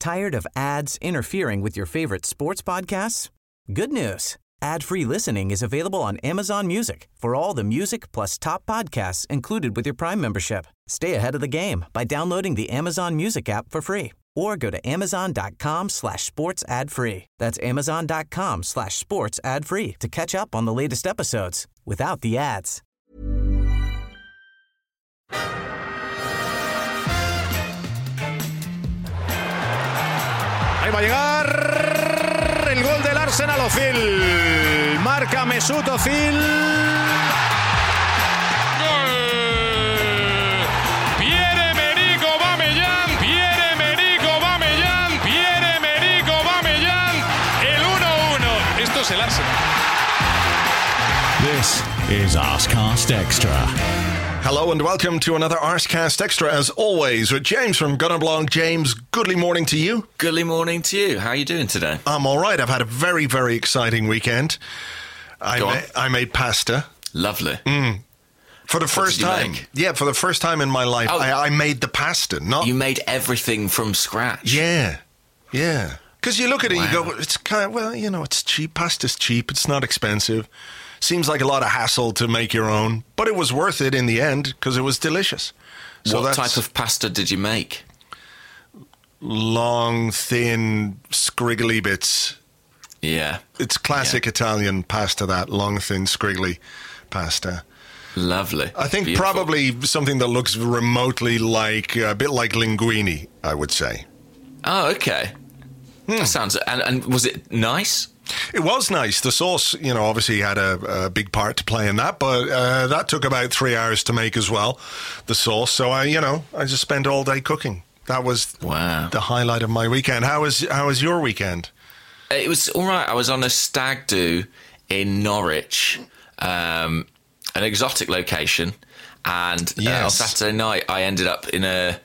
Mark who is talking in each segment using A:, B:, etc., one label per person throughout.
A: Tired of ads interfering with your favorite sports podcasts? Good news. Ad-free listening is available on Amazon Music for all the music plus top podcasts included with your Prime membership. Stay ahead of the game by downloading the Amazon Music app for free or go to amazon.com/sports ad free. That's amazon.com/sports ad free to catch up on the latest episodes without the ads.
B: Ahí va a llegar el gol del Arsenal. Özil marca Mesut Özil.
C: ¡Gol! Pierre-Emerick Aubameyang, Pierre-Emerick Aubameyang, Pierre-Emerick Aubameyang, el 1-1. Esto es el Arsenal.
D: This is Arsecast Extra.
B: Hello and welcome to another Arsecast Extra, as always, with James from Gunnerblog. James, goodly morning to you.
E: Goodly morning to you. How are you doing today?
B: I'm all right. I've had a very, very exciting weekend. I made pasta.
E: Lovely.
B: For the first time.
E: Make?
B: Yeah, for the first time in my life, I made the pasta.
E: You made everything from scratch?
B: Yeah. Because you look at it, you go, it's kind of, well, you know, it's cheap. Pasta's cheap. It's not expensive. Seems like a lot of hassle to make your own, but it was worth it in the end because it was delicious. So
E: what type of pasta did you make?
B: Long, thin, scriggly bits.
E: Yeah.
B: It's classic Italian pasta, that long, thin, scriggly pasta.
E: Lovely.
B: I think
E: Beautiful.
B: probably something that looks remotely like, a bit like linguine, I would say.
E: Oh, okay. That sounds... And was it nice?
B: It was nice. The sauce, you know, obviously had a big part to play in that, but that took about 3 hours to make as well, the sauce. So I just spent all day cooking. That was the highlight of my weekend. How was your weekend?
E: It was all right. I was on a stag do in Norwich, an exotic location, and on Saturday night I ended up in a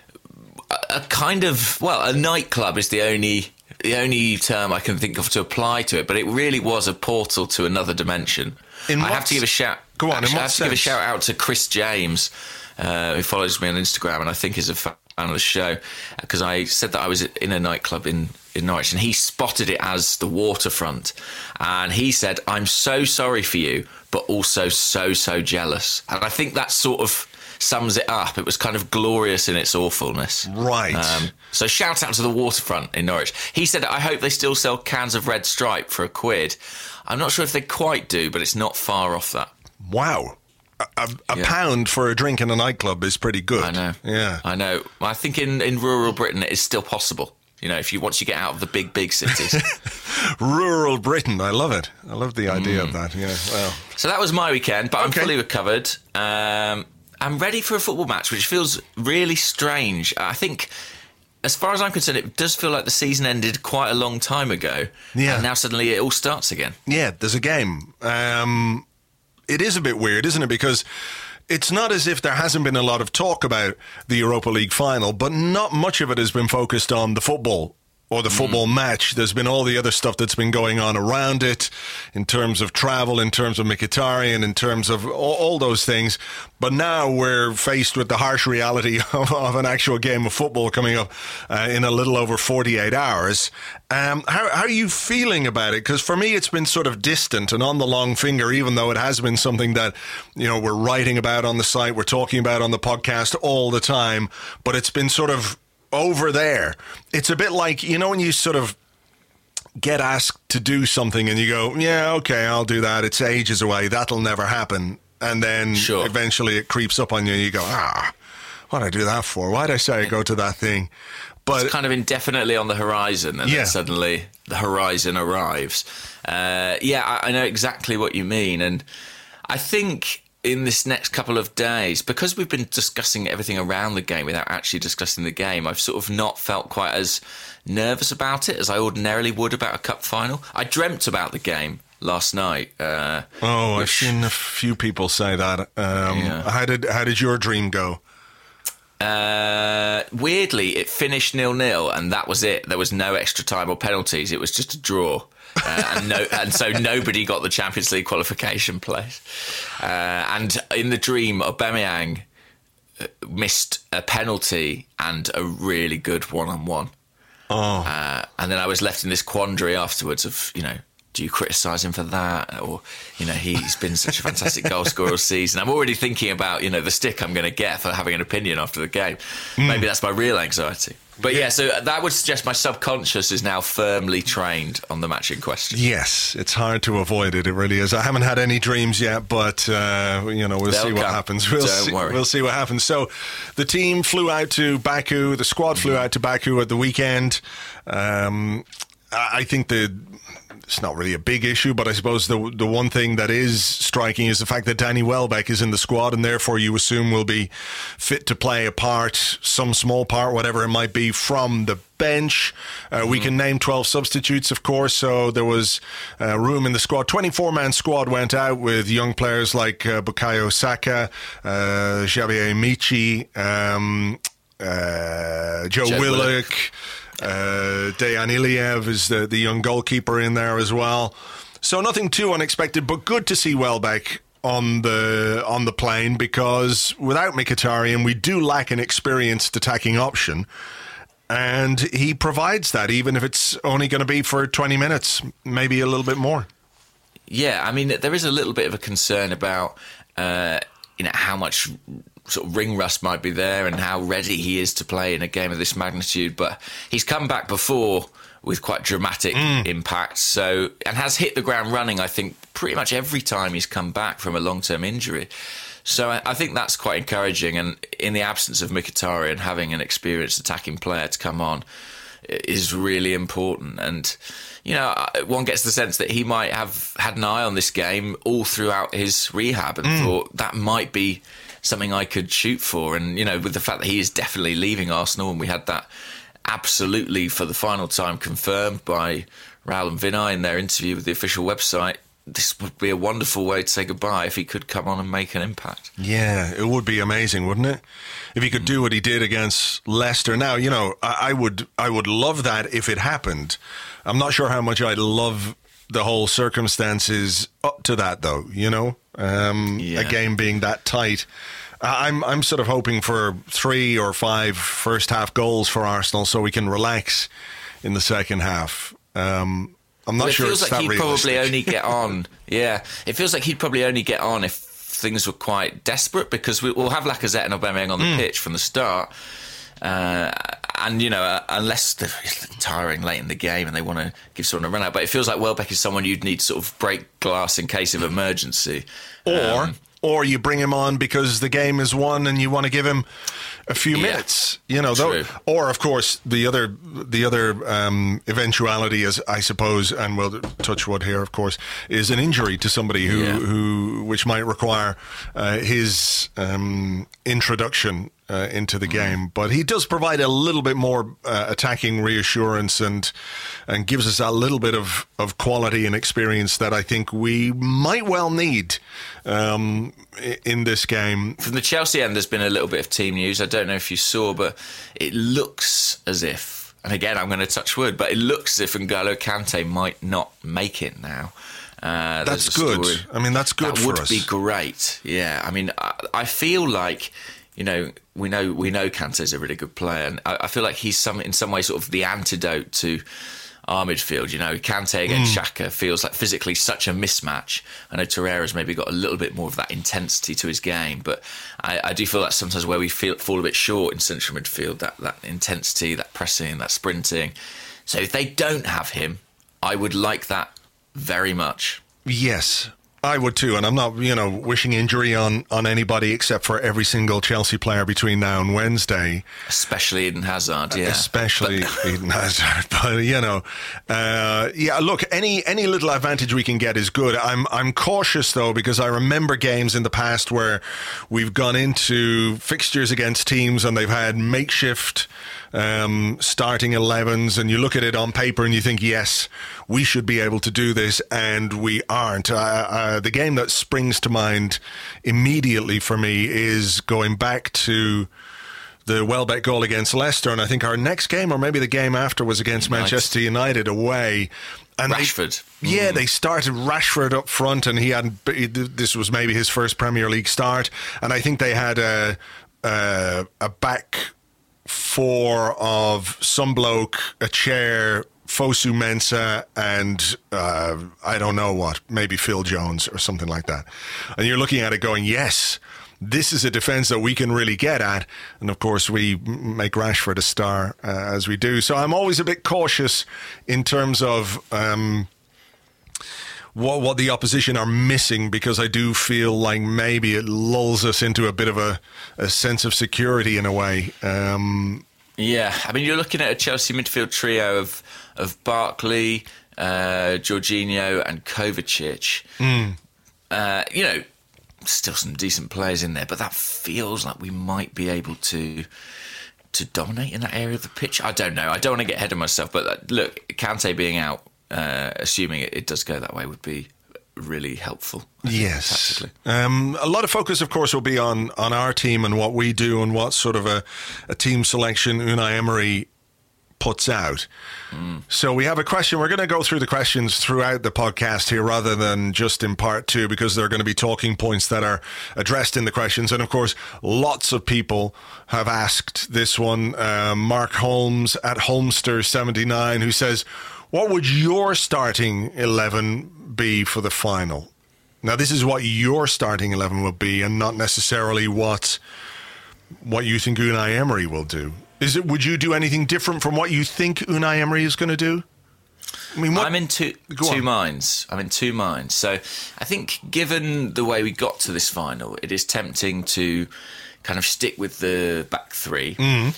E: kind of, well, a nightclub is the only term I can think of to apply to it, but it really was a portal to another dimension. I have to give a shout.
B: Go on.
E: I have to give a shout out to Chris James, who follows me on Instagram and I think is a fan of the show, because I said that I was in a nightclub in Norwich and he spotted it as the waterfront, and he said, "I'm so sorry for you, but also so jealous." And I think that sort of sums it up. It was kind of glorious in its awfulness.
B: Right.
E: So shout out to the waterfront in Norwich. He said, I hope they still sell cans of Red Stripe for £1. I'm not sure if they quite do, but it's not far off that.
B: Wow. A pound for a drink in a nightclub is pretty good.
E: I know.
B: Yeah.
E: I know. I think in rural Britain it is still possible. You know, once you get out of the big cities.
B: Rural Britain. I love it. I love the idea of that. Yeah. Well.
E: So that was my weekend, but I'm fully recovered. I'm ready for a football match, which feels really strange. I think, as far as I'm concerned, it does feel like the season ended quite a long time ago. Yeah. And now suddenly it all starts again. Yeah,
B: there's a game. It is a bit weird, isn't it? Because it's not as if there hasn't been a lot of talk about the Europa League final, but not much of it has been focused on the football or the football match. There's been all the other stuff that's been going on around it, in terms of travel, in terms of Mkhitaryan, in terms of all those things. But now we're faced with the harsh reality of an actual game of football coming up in a little over 48 hours. How are you feeling about it? Because for me, it's been sort of distant and on the long finger, even though it has been something that, you know, we're writing about on the site, we're talking about on the podcast all the time, but it's been sort of over there. It's a bit like, you know, when you sort of get asked to do something and you go, yeah, okay, I'll do that. It's ages away. That'll never happen. And then eventually it creeps up on you and you go, what'd I do that for? Why'd I say I go to that thing? But
E: it's kind of indefinitely on the horizon, and then suddenly the horizon arrives. I know exactly what you mean. And I think in this next couple of days, because we've been discussing everything around the game without actually discussing the game, I've sort of not felt quite as nervous about it as I ordinarily would about a cup final. I dreamt about the game last night.
B: I've seen a few people say that. How did your dream go?
E: Weirdly, it finished 0-0, and that was it. There was no extra time or penalties. It was just a draw. And so nobody got the Champions League qualification place. And in the dream, Aubameyang missed a penalty and a really good one-on-one. And then I was left in this quandary afterwards of, do you criticise him for that? Or, he's been such a fantastic goal scorer all season. I'm already thinking about, the stick I'm going to get for having an opinion after the game. Maybe that's my real anxiety. But so that would suggest my subconscious is now firmly trained on the match in question.
B: Yes, it's hard to avoid it. It really is. I haven't had any dreams yet, but we'll see what happens. We'll see what happens. So, the team flew out to Baku. The squad flew out to Baku at the weekend. I think it's not really a big issue, but I suppose the one thing that is striking is the fact that Danny Welbeck is in the squad, and therefore you assume will be fit to play a part, some small part, whatever it might be, from the bench. We can name 12 substitutes, of course, so there was room in the squad. 24-man squad went out with young players like Bukayo Saka, Xavier Michi, Joe Willock. Dejan Iliev is the young goalkeeper in there as well. So nothing too unexpected, but good to see Welbeck on the plane, because without Mkhitaryan, we do lack an experienced attacking option. And he provides that, even if it's only going to be for 20 minutes, maybe a little bit more.
E: Yeah, I mean, there is a little bit of a concern about how much sort of ring rust might be there and how ready he is to play in a game of this magnitude. But he's come back before with quite dramatic impacts, and has hit the ground running, I think, pretty much every time he's come back from a long-term injury. So I think that's quite encouraging. And in the absence of Mkhitaryan, having an experienced attacking player to come on is really important. And, one gets the sense that he might have had an eye on this game all throughout his rehab and thought that might be something I could shoot for. And, with the fact that he is definitely leaving Arsenal, and we had that absolutely for the final time confirmed by Raul and Vinay in their interview with the official website, this would be a wonderful way to say goodbye if he could come on and make an impact.
B: Yeah, it would be amazing, wouldn't it? If he could do what he did against Leicester. Now, I would love that if it happened. I'm not sure how much I'd love the whole circumstances up to that, though, a game being that tight. I'm sort of hoping for 3 or 5 first half goals for Arsenal so we can relax in the second half. I'm not sure it's that realistic. It feels like he'd probably only get on.
E: Yeah, it feels like he'd probably only get on if things were quite desperate, because we'll have Lacazette and Aubameyang on the pitch from the start. And, unless they're tiring late in the game and they want to give someone a run out. But it feels like Welbeck is someone you'd need to sort of break glass in case of emergency.
B: Or you bring him on because the game is won and you want to give him a few minutes, or of course the other eventuality is, I suppose, and we'll touch wood here, of course, is an injury to somebody who which might require his introduction into the game. But he does provide a little bit more attacking reassurance and gives us a little bit of quality and experience that I think we might well need in this game.
E: From the Chelsea end, there's been a little bit of team news. I don't know if you saw, but it looks as if, and again, I'm going to touch wood, but it looks as if N'Golo Kante might not make it now.
B: That's good.
E: Story.
B: I mean, that's good for us.
E: That would be great. Yeah, I mean, I feel like, we know Kante's a really good player, and I feel like he's in some way sort of the antidote to our midfield. Kante against Xhaka feels like physically such a mismatch. I know Torreira's maybe got a little bit more of that intensity to his game, but I do feel that sometimes where we fall a bit short in central midfield, that intensity, that pressing, that sprinting. So if they don't have him, I would like that very much.
B: Yes, I would too, and I'm not, wishing injury on anybody except for every single Chelsea player between now and Wednesday.
E: Especially Eden Hazard, yeah.
B: Especially Eden Hazard, but look, any little advantage we can get is good. I'm cautious though, because I remember games in the past where we've gone into fixtures against teams and they've had makeshift starting 11s, and you look at it on paper and you think, yes, we should be able to do this, and we aren't. The game that springs to mind immediately for me is going back to the Welbeck goal against Leicester, and I think our next game, or maybe the game after, was against Manchester United away. And
E: Rashford.
B: They started Rashford up front, and this was maybe his first Premier League start, and I think they had a back four of some bloke, a chair, Fosu Mensah, and I don't know what, maybe Phil Jones or something like that. And you're looking at it going, yes, this is a defence that we can really get at. And of course, we make Rashford a star as we do. So I'm always a bit cautious in terms of what the opposition are missing, because I do feel like maybe it lulls us into a bit of a sense of security in a way.
E: Yeah, I mean, you're looking at a Chelsea midfield trio of Barkley, Jorginho and Kovacic. You know, still some decent players in there, but that feels like we might be able to dominate in that area of the pitch. I don't know. I don't want to get ahead of myself, but look, Kante being out, assuming it does go that way, would be really helpful.
B: Yes. Tactically. A lot of focus, of course, will be on our team and what we do and what sort of a team selection Unai Emery puts out. So we have a question. We're going to go through the questions throughout the podcast here rather than just in part two, because there are going to be talking points that are addressed in the questions. And of course, lots of people have asked this one. Mark Holmes at Holmster79, who says, what would your starting 11 be for the final? Now, this is what your starting 11 will be, and not necessarily what you think Unai Emery will do. Would you do anything different from what you think Unai Emery is going to do? I mean,
E: I'm in two minds. So I think, given the way we got to this final, it is tempting to kind of stick with the back three,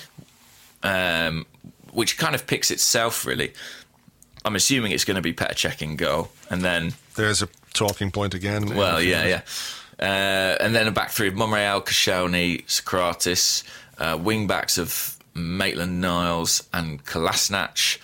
E: which kind of picks itself, really. I'm assuming it's going to be Petr Cech in goal, and then
B: there's a talking point again.
E: Well, yeah. And then a back three of Monreal, Koscielny, Sokratis, wing backs of Maitland-Niles and Kolasinac.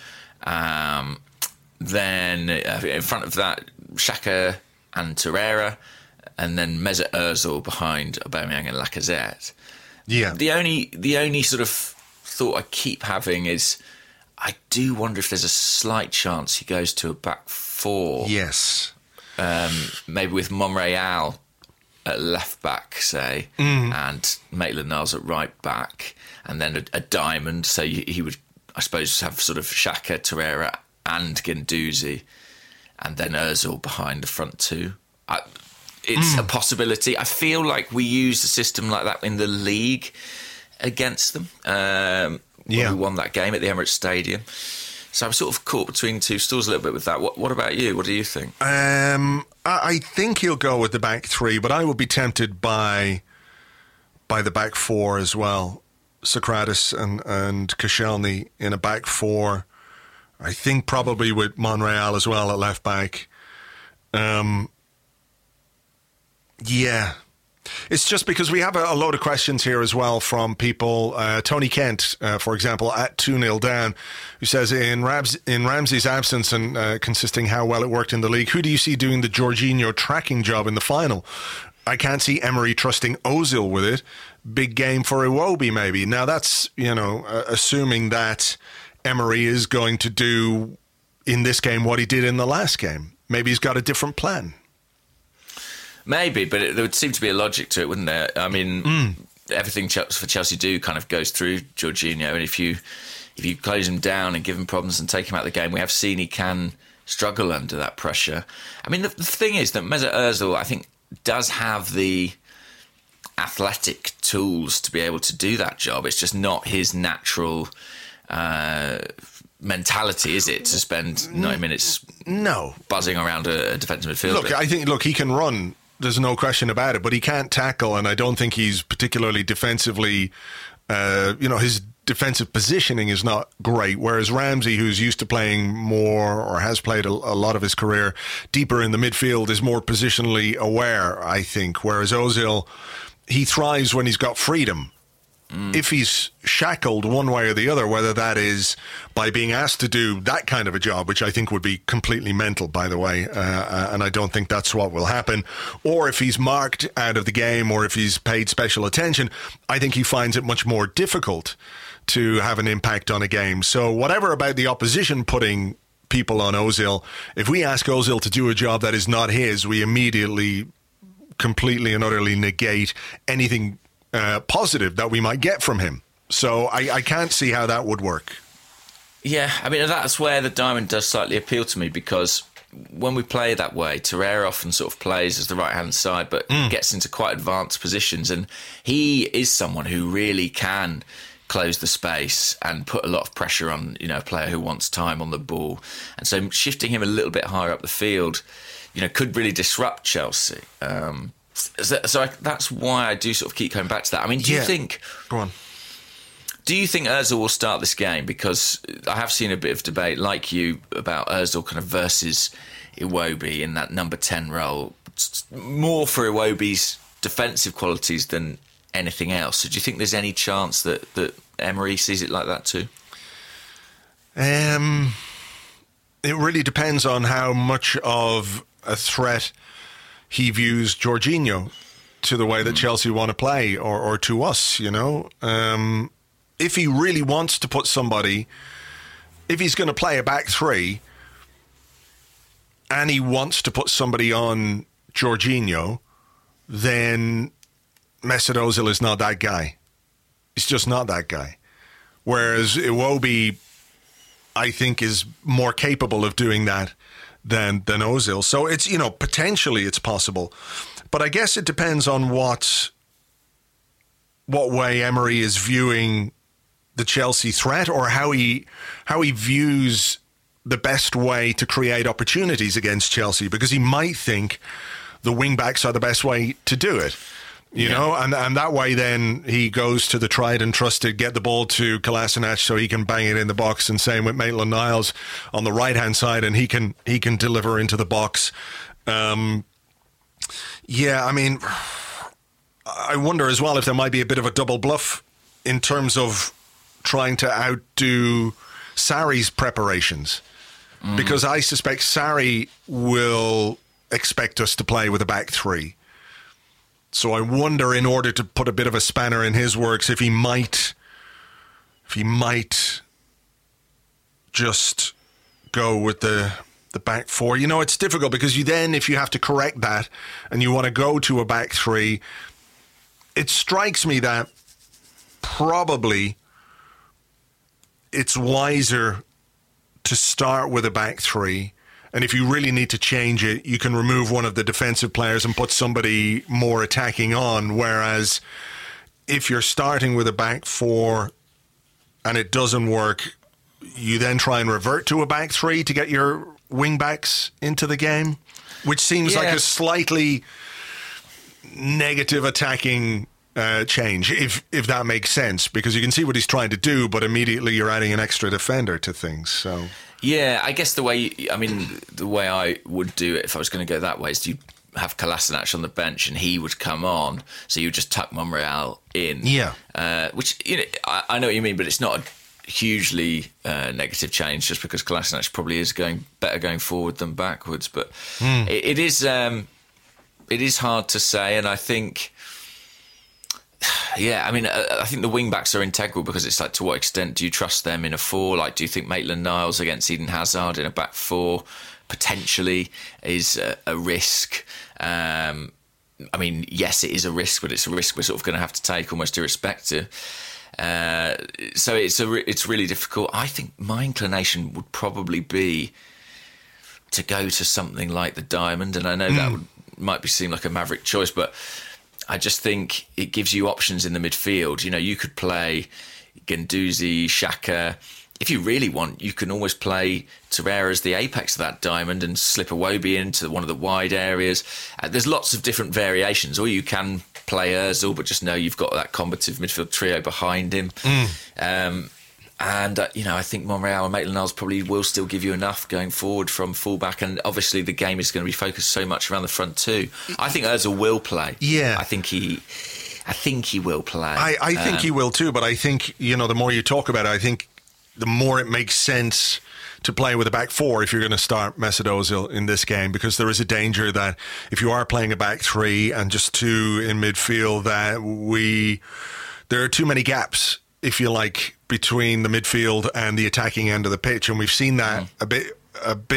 E: Then in front of that, Xhaka and Torreira, and then Mesut Ozil behind Aubameyang and Lacazette.
B: Yeah.
E: The only sort of thought I keep having is, I do wonder if there's a slight chance he goes to a back four.
B: Yes.
E: Maybe with Monreal at left back, say, and Maitland-Niles at right back, and then a diamond. So he would, I suppose, have sort of Xhaka, Torreira and Guendouzi, and then Ozil behind the front two. It's a possibility. I feel like we used a system like that in the league against them. We won that game at the Emirates Stadium. So I'm sort of caught between two stools a little bit with that. What about you? What do you think?
B: I think he'll go with the back three, but I would be tempted by the back four as well. Sokratis and Koscielny in a back four. I think probably with Monreal as well at left back. Yeah. It's just because we have a load of questions here as well from people. Tony Kent, for example, at 2-0 down, who says, in Ramsey's absence and consisting how well it worked in the league, who do you see doing the Jorginho tracking job in the final? I can't see Emery trusting Ozil with it. Big game for Iwobi, maybe. Now, that's, assuming that Emery is going to do in this game what he did in the last game. Maybe he's got a different plan.
E: Maybe, but there would seem to be a logic to it, wouldn't there? I mean, everything for Chelsea do kind of goes through Jorginho, and if you close him down and give him problems and take him out of the game, we have seen he can struggle under that pressure. I mean, the thing is that Mesut Ozil, I think, does have the athletic tools to be able to do that job. It's just not his natural mentality, is it, to spend 90 minutes buzzing around a defensive midfielder?
B: I think he can run. There's no question about it, but he can't tackle, and I don't think he's particularly defensively, his defensive positioning is not great, whereas Ramsey, who's used to playing more or has played a lot of his career deeper in the midfield, is more positionally aware, I think, whereas Ozil, he thrives when he's got freedom. If he's shackled one way or the other, whether that is by being asked to do that kind of a job, which I think would be completely mental, by the way, and I don't think that's what will happen, or if he's marked out of the game or if he's paid special attention, I think he finds it much more difficult to have an impact on a game. So whatever about the opposition putting people on Ozil, if we ask Ozil to do a job that is not his, we immediately completely and utterly negate anything positive that we might get from him. So I can't see how that would work.
E: Yeah, I mean, that's where the diamond does slightly appeal to me, because when we play that way, Torreira often sort of plays as the right-hand side, but gets into quite advanced positions. And he is someone who really can close the space and put a lot of pressure on, a player who wants time on the ball. And so shifting him a little bit higher up the field, could really disrupt Chelsea. So that's why I do sort of keep coming back to that. I mean, do you think...
B: Go on.
E: Do you think Ozil will start this game? Because I have seen a bit of debate, like you, about Ozil kind of versus Iwobi in that number 10 role. More for Iwobi's defensive qualities than anything else. So do you think there's any chance that Emery sees it like that too?
B: It really depends on how much of a threat he views Jorginho to the way that Chelsea want to play, or to us, If he really wants to put somebody, if he's going to play a back three and he wants to put somebody on Jorginho, then Mesut Ozil is not that guy. He's just not that guy. Whereas Iwobi, I think, is more capable of doing that than Ozil. So it's, potentially it's possible. But I guess it depends on what way Emery is viewing the Chelsea threat, or how he views the best way to create opportunities against Chelsea, because he might think the wing-backs are the best way to do it, you know, and that way then he goes to the tried and trusted, get the ball to Kolasinac so he can bang it in the box, and same with Maitland-Niles on the right-hand side, and he can deliver into the box. I mean, I wonder as well if there might be a bit of a double bluff in terms of trying to outdo Sarri's preparations, because I suspect Sarri will expect us to play with a back three. So I wonder, in order to put a bit of a spanner in his works, if he might just go with the back four. It's difficult, because if you have to correct that and you want to go to a back three, it strikes me that probably it's wiser to start with a back three. And if you really need to change it, you can remove one of the defensive players and put somebody more attacking on. Whereas if you're starting with a back four and it doesn't work, you then try and revert to a back three to get your wing backs into the game, which seems like a slightly negative attacking change, if that makes sense, because you can see what he's trying to do, but immediately you're adding an extra defender to things. So
E: yeah, I guess the way I would do it if I was going to go that way is to have Kolasinac on the bench and he would come on, so you would just tuck Monreal in. Which I know what you mean, but it's not a hugely negative change, just because Kolasinac probably is better going forward than backwards. But it is hard to say, and I think. Yeah, I mean, I think the wing-backs are integral, because it's like, to what extent do you trust them in a four? Like, do you think Maitland-Niles against Eden Hazard in a back four potentially is a risk? I mean, yes, it is a risk, but it's a risk we're sort of going to have to take almost irrespective. So it's really difficult. I think my inclination would probably be to go to something like the Diamond, and I know that might seem like a maverick choice, but I just think it gives you options in the midfield. You could play Guendouzi, Xhaka. If you really want, you can always play Torreira as the apex of that diamond and slip Iwobi into one of the wide areas. There's lots of different variations. Or you can play Ozil, but just know you've got that combative midfield trio behind him. I think Monreal and Maitland-Niles probably will still give you enough going forward from fullback, and obviously the game is going to be focused so much around the front too. I think Ozil will play. Yeah, I think he will play.
B: I think he will too. But I think the more you talk about it, I think the more it makes sense to play with a back four if you're going to start Mesut Ozil in this game, because there is a danger that if you are playing a back three and just two in midfield, that there are too many gaps, if you like, between the midfield and the attacking end of the pitch, and we've seen that a bit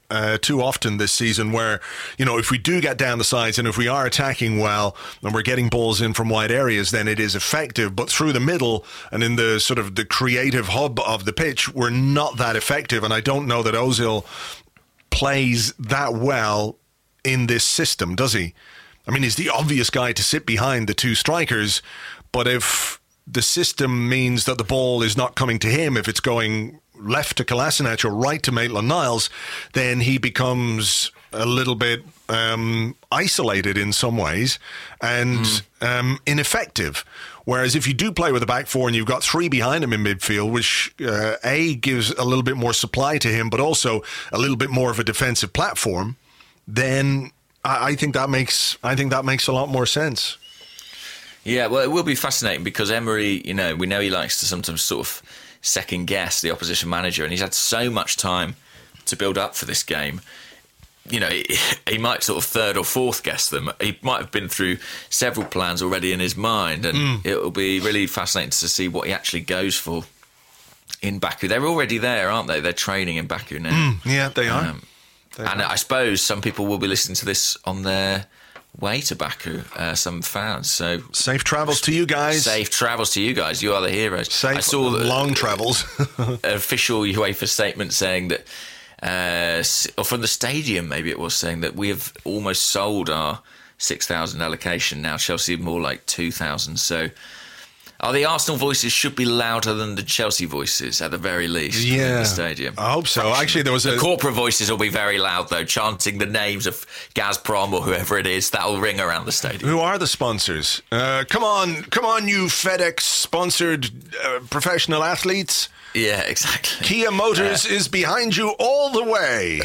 B: too often this season where, if we do get down the sides and if we are attacking well and we're getting balls in from wide areas, then it is effective. But through the middle and in the sort of the creative hub of the pitch, we're not that effective. And I don't know that Ozil plays that well in this system, does he? I mean, he's the obvious guy to sit behind the two strikers, but if the system means that the ball is not coming to him, if it's going left to Kolasinac or right to Maitland-Niles, then he becomes a little bit isolated in some ways and ineffective. Whereas if you do play with a back four and you've got three behind him in midfield, which gives a little bit more supply to him, but also a little bit more of a defensive platform, then I think that makes a lot more sense.
E: Yeah, well, it will be fascinating because Emery, we know he likes to sometimes sort of second guess the opposition manager, and he's had so much time to build up for this game. He might sort of third or fourth guess them. He might have been through several plans already in his mind, and it'll be really fascinating to see what he actually goes for in Baku. They're already there, aren't they? They're training in Baku now.
B: Yeah, they are.
E: I suppose some people will be listening to this on their way to Baku, some fans. So
B: safe travels to you guys.
E: Safe travels to you guys. You are the heroes.
B: Safe, I saw long travels.
E: An official UEFA statement saying that, or from the stadium maybe it was, saying that we have almost sold our 6,000 allocation now. Chelsea more like 2,000. So the Arsenal voices should be louder than the Chelsea voices at the very least in the stadium.
B: I hope so. Actually, there was
E: the corporate voices will be very loud though, chanting the names of Gazprom or whoever it is. That'll ring around the stadium.
B: Who are the sponsors? Come on, you FedEx sponsored professional athletes.
E: Yeah, exactly.
B: Kia Motors is behind you all the way.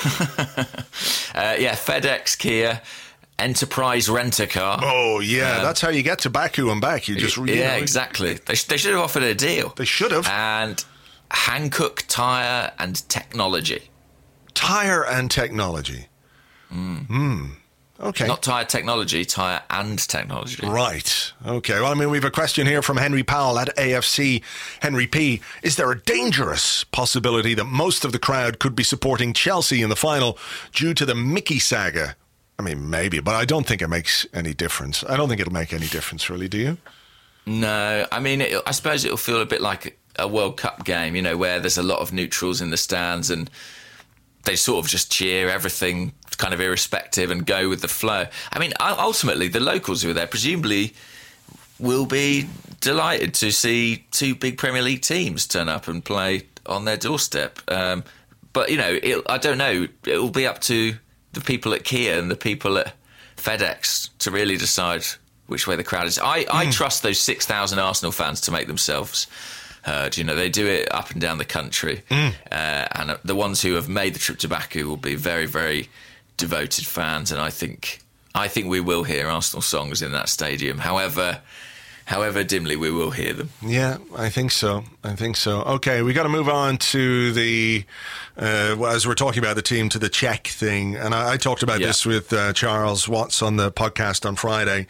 E: FedEx, Kia. Enterprise Rent-A-Car.
B: Oh, yeah. That's how you get to Baku and back. You just
E: exactly. They should have offered a deal.
B: They should have.
E: And Hankook Tyre and Technology.
B: Tyre and Technology. Okay.
E: Not Tyre Technology, Tyre and Technology.
B: Right. Okay. Well, I mean, we have a question here from Henry Powell at AFC. Henry P. Is there a dangerous possibility that most of the crowd could be supporting Chelsea in the final due to the Mickey saga? I mean, maybe, but I don't think it makes any difference. I don't think it'll make any difference, really, do you?
E: No. I mean, I suppose it'll feel a bit like a World Cup game, where there's a lot of neutrals in the stands and they sort of just cheer everything kind of irrespective and go with the flow. I mean, ultimately, the locals who are there presumably will be delighted to see two big Premier League teams turn up and play on their doorstep. But, I don't know. It'll be up to the people at Kia and the people at FedEx to really decide which way the crowd is. I trust those 6,000 Arsenal fans to make themselves heard. They do it up and down the country. And the ones who have made the trip to Baku will be very, very devoted fans. And I think we will hear Arsenal songs in that stadium. However dimly, we will hear them.
B: Yeah, I think so. Okay, we got to move on to the, as we're talking about the team, to the Czech thing. And I talked about this with Charles Watts on the podcast on Friday.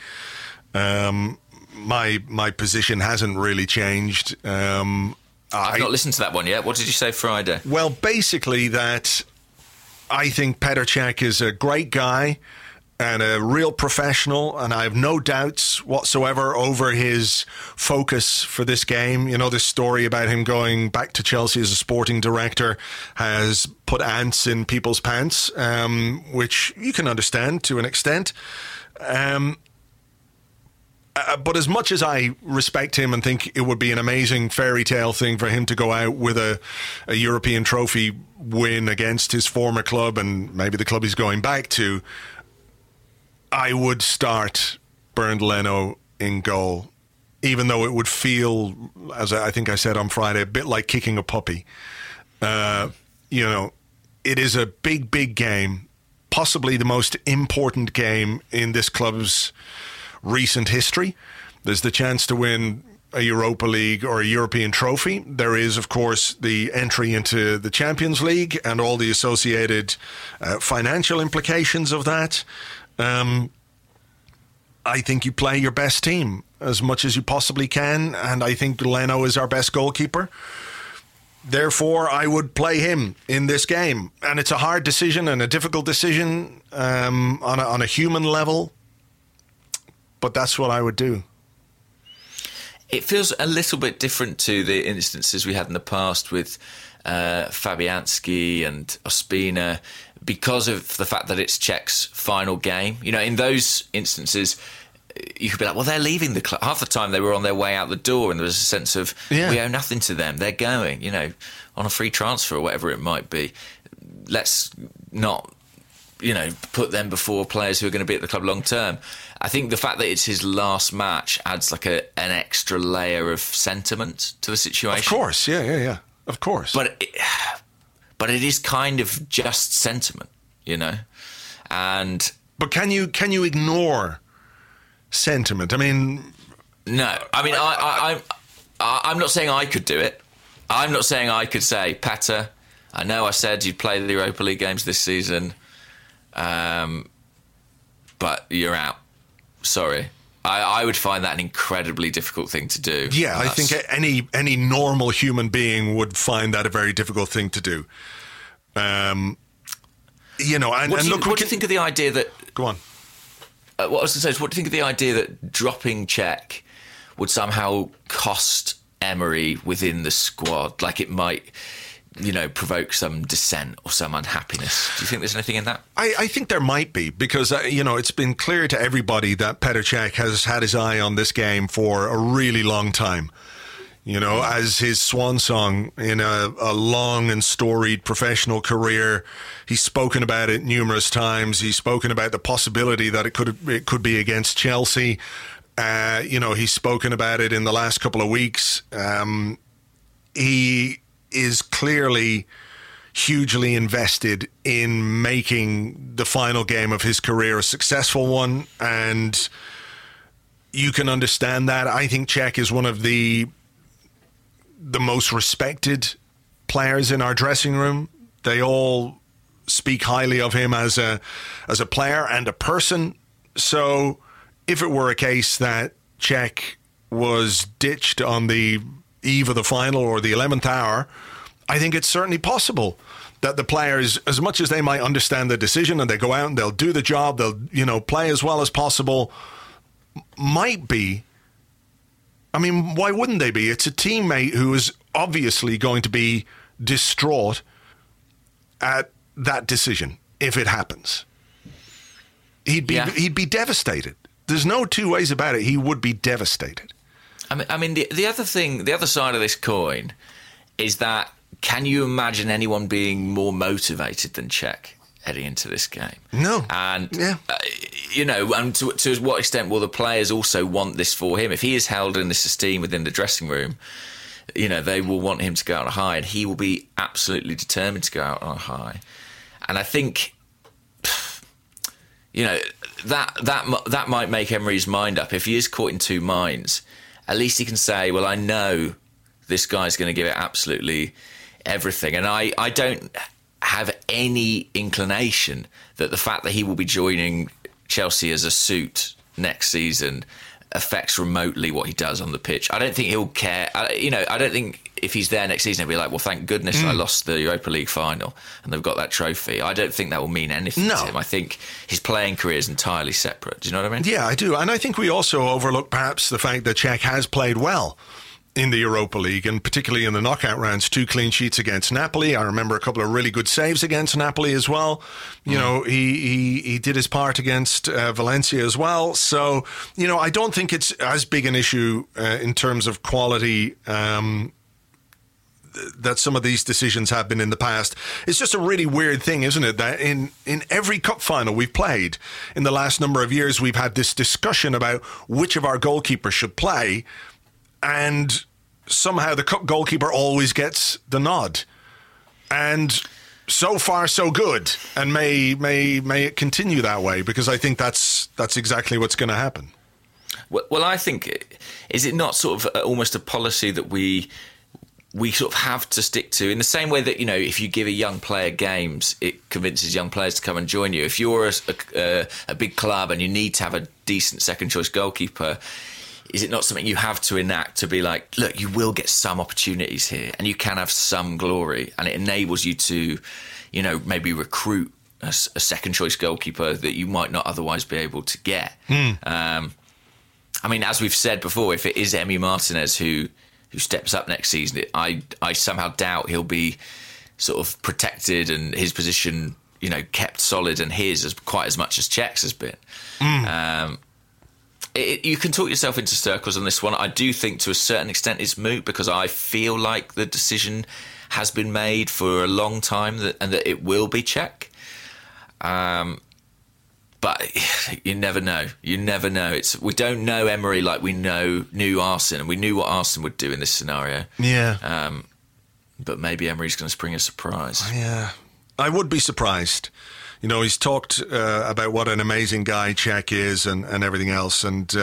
B: My position hasn't really changed.
E: I've not listened to that one yet. What did you say Friday?
B: Well, basically that I think Petr Cech is a great guy and a real professional, and I have no doubts whatsoever over his focus for this game. This story about him going back to Chelsea as a sporting director has put ants in people's pants, which you can understand to an extent. But as much as I respect him and think it would be an amazing fairy tale thing for him to go out with a European trophy win against his former club and maybe the club he's going back to, I would start Bernd Leno in goal, even though it would feel, as I think I said on Friday, a bit like kicking a puppy. It is a big, big game, possibly the most important game in this club's recent history. There's the chance to win a Europa League or a European trophy. There is, of course, the entry into the Champions League and all the associated financial implications of that. I think you play your best team as much as you possibly can, and I think Leno is our best goalkeeper. Therefore, I would play him in this game. And it's a hard decision and a difficult decision on a human level. But that's what I would do.
E: It feels a little bit different to the instances we had in the past with Fabianski and Ospina because of the fact that it's Cech's final game. You know, in those instances, you could be like, well, they're leaving the club. Half the time they were on their way out the door and there was a sense of, we owe nothing to them. They're going, you know, on a free transfer or whatever it might be. Let's not, you know, put them before players who are going to be at the club long term. I think the fact that it's his last match adds like an extra layer of sentiment to the situation.
B: Of course, yeah. Of course.
E: But it is kind of just sentiment, you know.
B: But can you ignore sentiment? I mean,
E: no. I mean, I'm not saying I could do it. I'm not saying I could say, Pater, I know I said you'd play the Europa League games this season, but you're out. Sorry. I would find that an incredibly difficult thing to do.
B: Yeah, I think any normal human being would find that a very difficult thing to do. You know, and look,
E: what do you think of the idea that?
B: Go on.
E: What I was going to say is, what do you think of the idea that dropping Cech would somehow cost Emery within the squad? Like it might, you know, provoke some dissent or some unhappiness. Do you think there's anything in that?
B: I think there might be, because, you know, it's been clear to everybody that Petr Cech has had his eye on this game for a really long time. You know, as his swan song in a long and storied professional career. He's spoken about it numerous times. He's spoken about the possibility that it could be against Chelsea. You know, he's spoken about it in the last couple of weeks. He is clearly hugely invested in making the final game of his career a successful one, and you can understand that. I think Cech is one of the most respected players in our dressing room. They all speak highly of him as a player and a person. So if it were a case that Cech was ditched on the eve of the final or the 11th hour, I think it's certainly possible that the players, as much as they might understand the decision and they go out and they'll do the job, they'll, you know, play as well as possible, might be. I mean, why wouldn't they be? It's a teammate who is obviously going to be distraught at that decision if it happens. He'd be devastated. There's no two ways about it. He would be devastated.
E: I mean, the other thing, the other side of this coin is that, can you imagine anyone being more motivated than Cech heading into this game?
B: No.
E: And, you know, and to what extent will the players also want this for him? If he is held in this esteem within the dressing room, you know, they will want him to go out on a high, and he will be absolutely determined to go out on a high. And I think, you know, that might make Emery's mind up. If he is caught in two minds, at least he can say, well, I know this guy's going to give it absolutely everything. And I don't have any inclination that the fact that he will be joining Chelsea as a suit next season affects remotely what he does on the pitch. I don't think he'll care. I don't think if he's there next season, he'll be like, well, thank goodness I lost the Europa League final and they've got that trophy. I don't think that will mean anything to him. I think his playing career is entirely separate. Do you know what I mean?
B: Yeah, I do. And I think we also overlook perhaps the fact that Cech has played well in the Europa League, and particularly in the knockout rounds. 2 clean sheets against Napoli. I remember a couple of really good saves against Napoli as well. You know, he did his part against Valencia as well. So, you know, I don't think it's as big an issue in terms of quality that some of these decisions have been in the past. It's just a really weird thing, isn't it, that in every cup final we've played in the last number of years, we've had this discussion about which of our goalkeepers should play, and somehow the cup goalkeeper always gets the nod. And so far, so good. And may it continue that way, because I think that's exactly what's going to happen.
E: Well, I think, is it not sort of almost a policy that we sort of have to stick to, in the same way that, you know, if you give a young player games, it convinces young players to come and join you. If you're a big club and you need to have a decent second choice goalkeeper, is it not something you have to enact to be like, look, you will get some opportunities here and you can have some glory, and it enables you to, maybe recruit a second choice goalkeeper that you might not otherwise be able to get. As we've said before, if it is Emi Martinez who steps up next season, I somehow doubt he'll be sort of protected and his position, kept solid, and his quite as much as Cech's has been. You can talk yourself into circles on this one. I do think to a certain extent it's moot, because I feel like the decision has been made for a long time and that it will be Cech. But you never know. You never know. We don't know Emery like we knew Arsene, and we knew what Arsene would do in this scenario.
B: Yeah.
E: But maybe Emery's going to spring a surprise.
B: Yeah. I would be surprised. He's talked about what an amazing guy Cech is and everything else. And,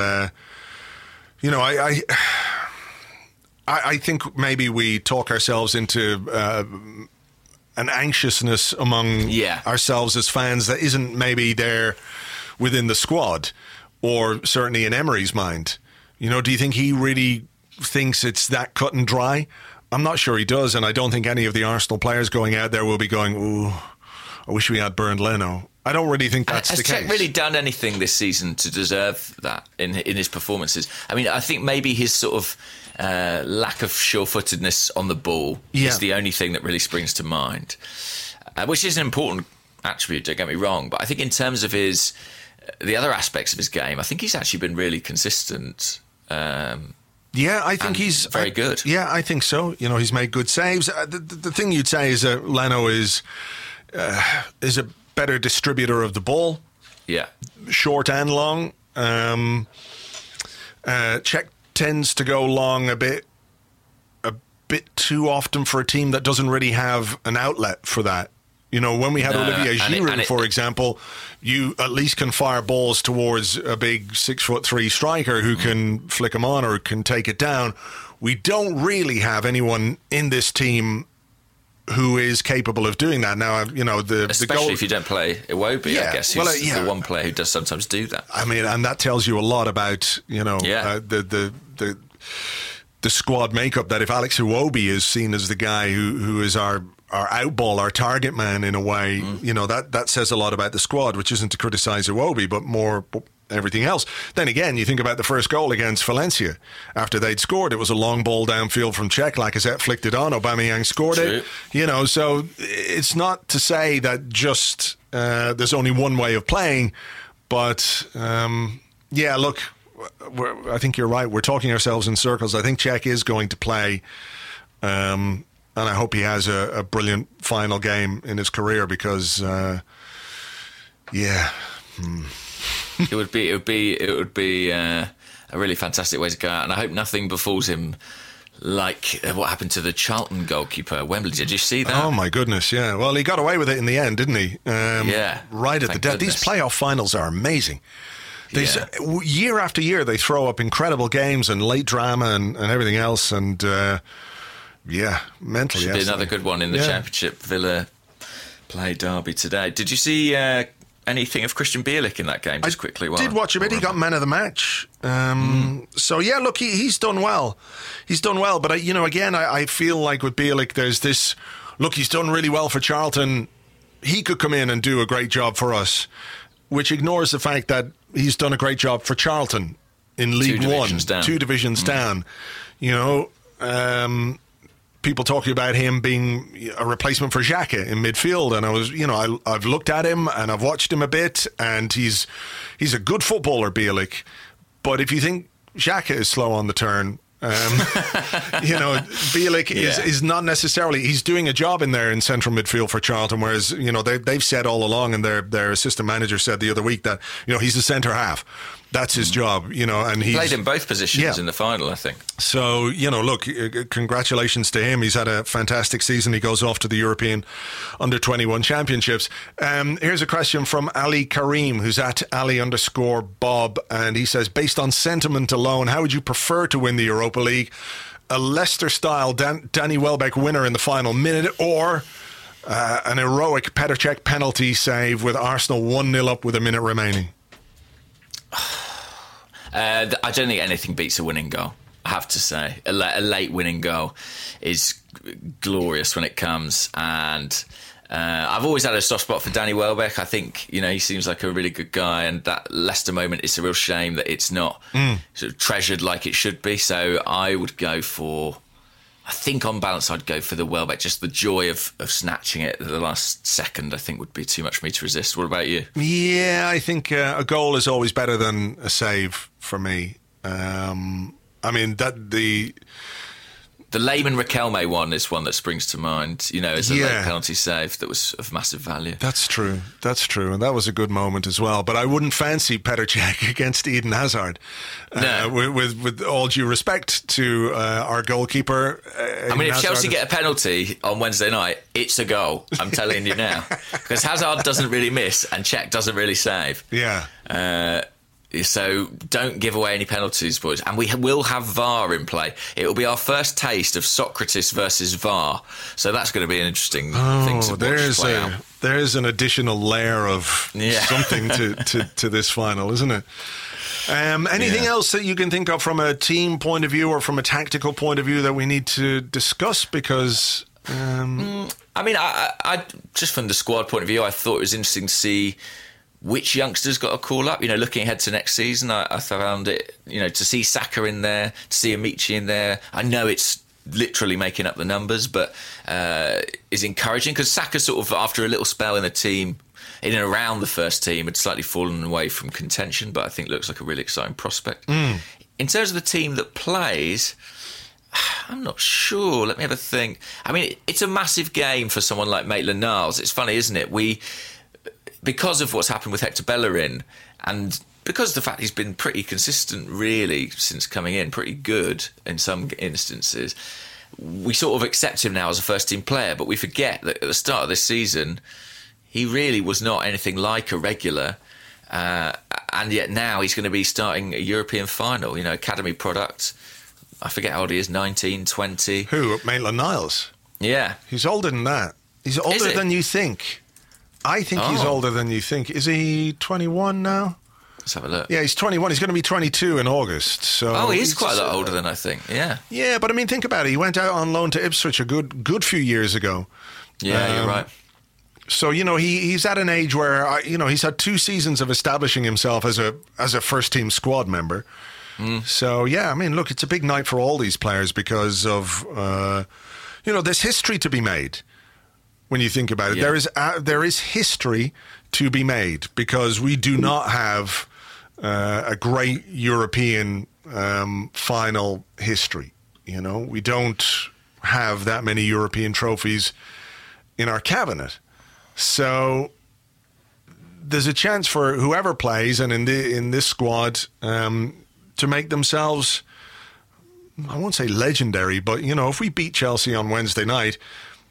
B: I think maybe we talk ourselves into an anxiousness among ourselves as fans that isn't maybe there within the squad, or certainly in Emery's mind. Do you think he really thinks it's that cut and dry? I'm not sure he does, and I don't think any of the Arsenal players going out there will be going, ooh, I wish we had Bernd Leno. I don't really think that's the case.
E: Has Cech really done anything this season to deserve that in his performances? I think maybe his sort of lack of sure-footedness on the ball is the only thing that really springs to mind, which is an important attribute, don't get me wrong. But I think in terms of the other aspects of his game, I think he's actually been really consistent.
B: I think he's
E: very good.
B: Yeah, I think so. He's made good saves. The thing you'd say is that Leno is a better distributor of the ball.
E: Yeah.
B: Short and long. Cech tends to go long a bit too often for a team that doesn't really have an outlet for that. When we had Olivier Giroud, for example, you at least can fire balls towards a big 6'3" striker who can flick them on or can take it down. We don't really have anyone in this team who is capable of doing that. Now,
E: especially if you don't play Iwobi, I guess, who's the one player who does sometimes do that.
B: And that tells you a lot about, the squad makeup, that if Alex Iwobi is seen as the guy who is our outball, our target man in a way, that says a lot about the squad, which isn't to criticise Iwobi, but more everything else. Then again, you think about the first goal against Valencia. After they'd scored, it was a long ball downfield from Cech. Lacazette flicked it on. Aubameyang scored it. So it's not to say that just there's only one way of playing. But, look, I think you're right. We're talking ourselves in circles. I think Cech is going to play. And I hope he has a brilliant final game in his career, because,
E: It would be a really fantastic way to go out, and I hope nothing befalls him like what happened to the Charlton goalkeeper at Wembley. Did you see that?
B: Oh my goodness, yeah. Well, he got away with it in the end, didn't he? Right at the death. These playoff finals are amazing. Year after year, they throw up incredible games and late drama and everything else, and mentally.
E: Should be another good one in the Championship. Villa play Derby today. Did you see anything of Christian Bielik in that game? Just quickly.
B: I did watch a bit. He got man of the match. So yeah, look, he's done well. He's done well, but I feel like with Bielik, there's this. Look, he's done really well for Charlton. He could come in and do a great job for us, which ignores the fact that he's done a great job for Charlton in League One, 2 divisions down. People talking about him being a replacement for Xhaka in midfield, and I was, I've looked at him and I've watched him a bit, and he's a good footballer, Bielik. But if you think Xhaka is slow on the turn, Bielik is not necessarily. He's doing a job in there in central midfield for Charlton, whereas they've said all along, and their assistant manager said the other week that he's a centre half. That's his job, and he
E: played in both positions in the final, I think.
B: So, look, congratulations to him. He's had a fantastic season. He goes off to the European Under-21 Championships. Here's a question from Ali Karim, who's at Ali_Bob, and he says, based on sentiment alone, how would you prefer to win the Europa League? A Leicester-style Danny Welbeck winner in the final minute, or an heroic Petr Cech penalty save with Arsenal 1-0 up with a minute remaining?
E: I don't think anything beats a winning goal, I have to say. A late winning goal is glorious when it comes, and I've always had a soft spot for Danny Welbeck. I think, he seems like a really good guy, and that Leicester moment, it's a real shame that it's not sort of treasured like it should be. So I would go for, I think on balance, I'd go for the Welbeck. Just the joy of snatching it at the last second, I think, would be too much for me to resist. What about you?
B: Yeah, I think a goal is always better than a save for me.
E: The Lehmann Riquelme one is one that springs to mind, as a late penalty save that was of massive value.
B: That's true. And that was a good moment as well. But I wouldn't fancy Petr Cech against Eden Hazard.
E: No.
B: With all due respect to our goalkeeper.
E: If Chelsea get a penalty on Wednesday night, it's a goal. I'm telling you now. Because Hazard doesn't really miss and Cech doesn't really save.
B: Yeah.
E: So don't give away any penalties, boys. And we will have VAR in play. It will be our first taste of Socrates versus VAR. So that's going to be an interesting thing to watch play out.
B: There's an additional layer of something to this final, isn't it? Anything else that you can think of from a team point of view or from a tactical point of view that we need to discuss? Because...
E: I just from the squad point of view, I thought it was interesting to see which youngsters got a call up. Looking ahead to next season, I found it, to see Saka in there, to see Amici in there. I know it's literally making up the numbers, but is encouraging, because Saka sort of, after a little spell in the team, in and around the first team, had slightly fallen away from contention, but I think looks like a really exciting prospect. In terms of the team that plays, I'm not sure. Let me have a think. It's a massive game for someone like Maitland-Niles. It's funny, isn't it? Because of what's happened with Hector Bellerin, and because of the fact he's been pretty consistent, really, since coming in, pretty good in some instances, we sort of accept him now as a first-team player, but we forget that at the start of this season, he really was not anything like a regular, and yet now he's going to be starting a European final, academy product. I forget how old he is, 19, 20.
B: Who? Maitland-Niles?
E: Yeah.
B: He's older than that. He's older than you think. I think he's older than you think. Is he 21 now?
E: Let's have a look.
B: Yeah, he's 21. He's going to be 22 in August. So
E: he's quite a lot older than I think. Yeah.
B: Yeah, but think about it. He went out on loan to Ipswich a good few years ago.
E: Yeah, you're right.
B: So he's at an age where he's had 2 seasons of establishing himself as a first team squad member. So look, it's a big night for all these players because of there's history to be made. When you think about it, there is history to be made because we do not have a great European final history. We don't have that many European trophies in our cabinet. So there's a chance for whoever plays, and in this squad, to make themselves, I won't say legendary, but if we beat Chelsea on Wednesday night.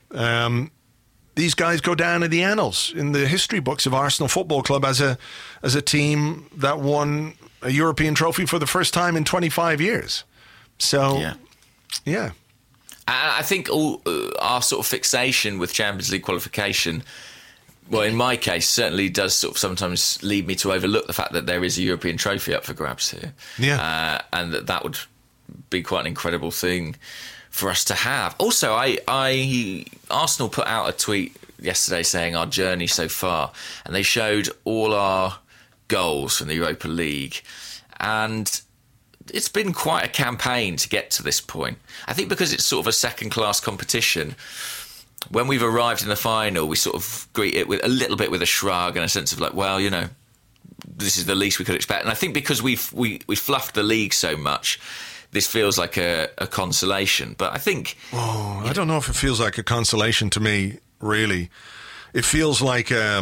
B: These guys go down in the annals, in the history books of Arsenal Football Club as a team that won a European trophy for the first time in 25 years. So, yeah.
E: I think all our sort of fixation with Champions League qualification, well, in my case, certainly does sort of sometimes lead me to overlook the fact that there is a European trophy up for grabs here.
B: Yeah.
E: And that would be quite an incredible thing for us to have. Also, Arsenal put out a tweet yesterday saying our journey so far, and they showed all our goals from the Europa League, and it's been quite a campaign to get to this point. I think because it's sort of a second-class competition, when we've arrived in the final, we sort of greet it with a little bit with a shrug and a sense of like, well, this is the least we could expect. And I think because we fluffed the league so much, this feels like a consolation. But I think...
B: I don't know if it feels like a consolation to me, really. It feels like a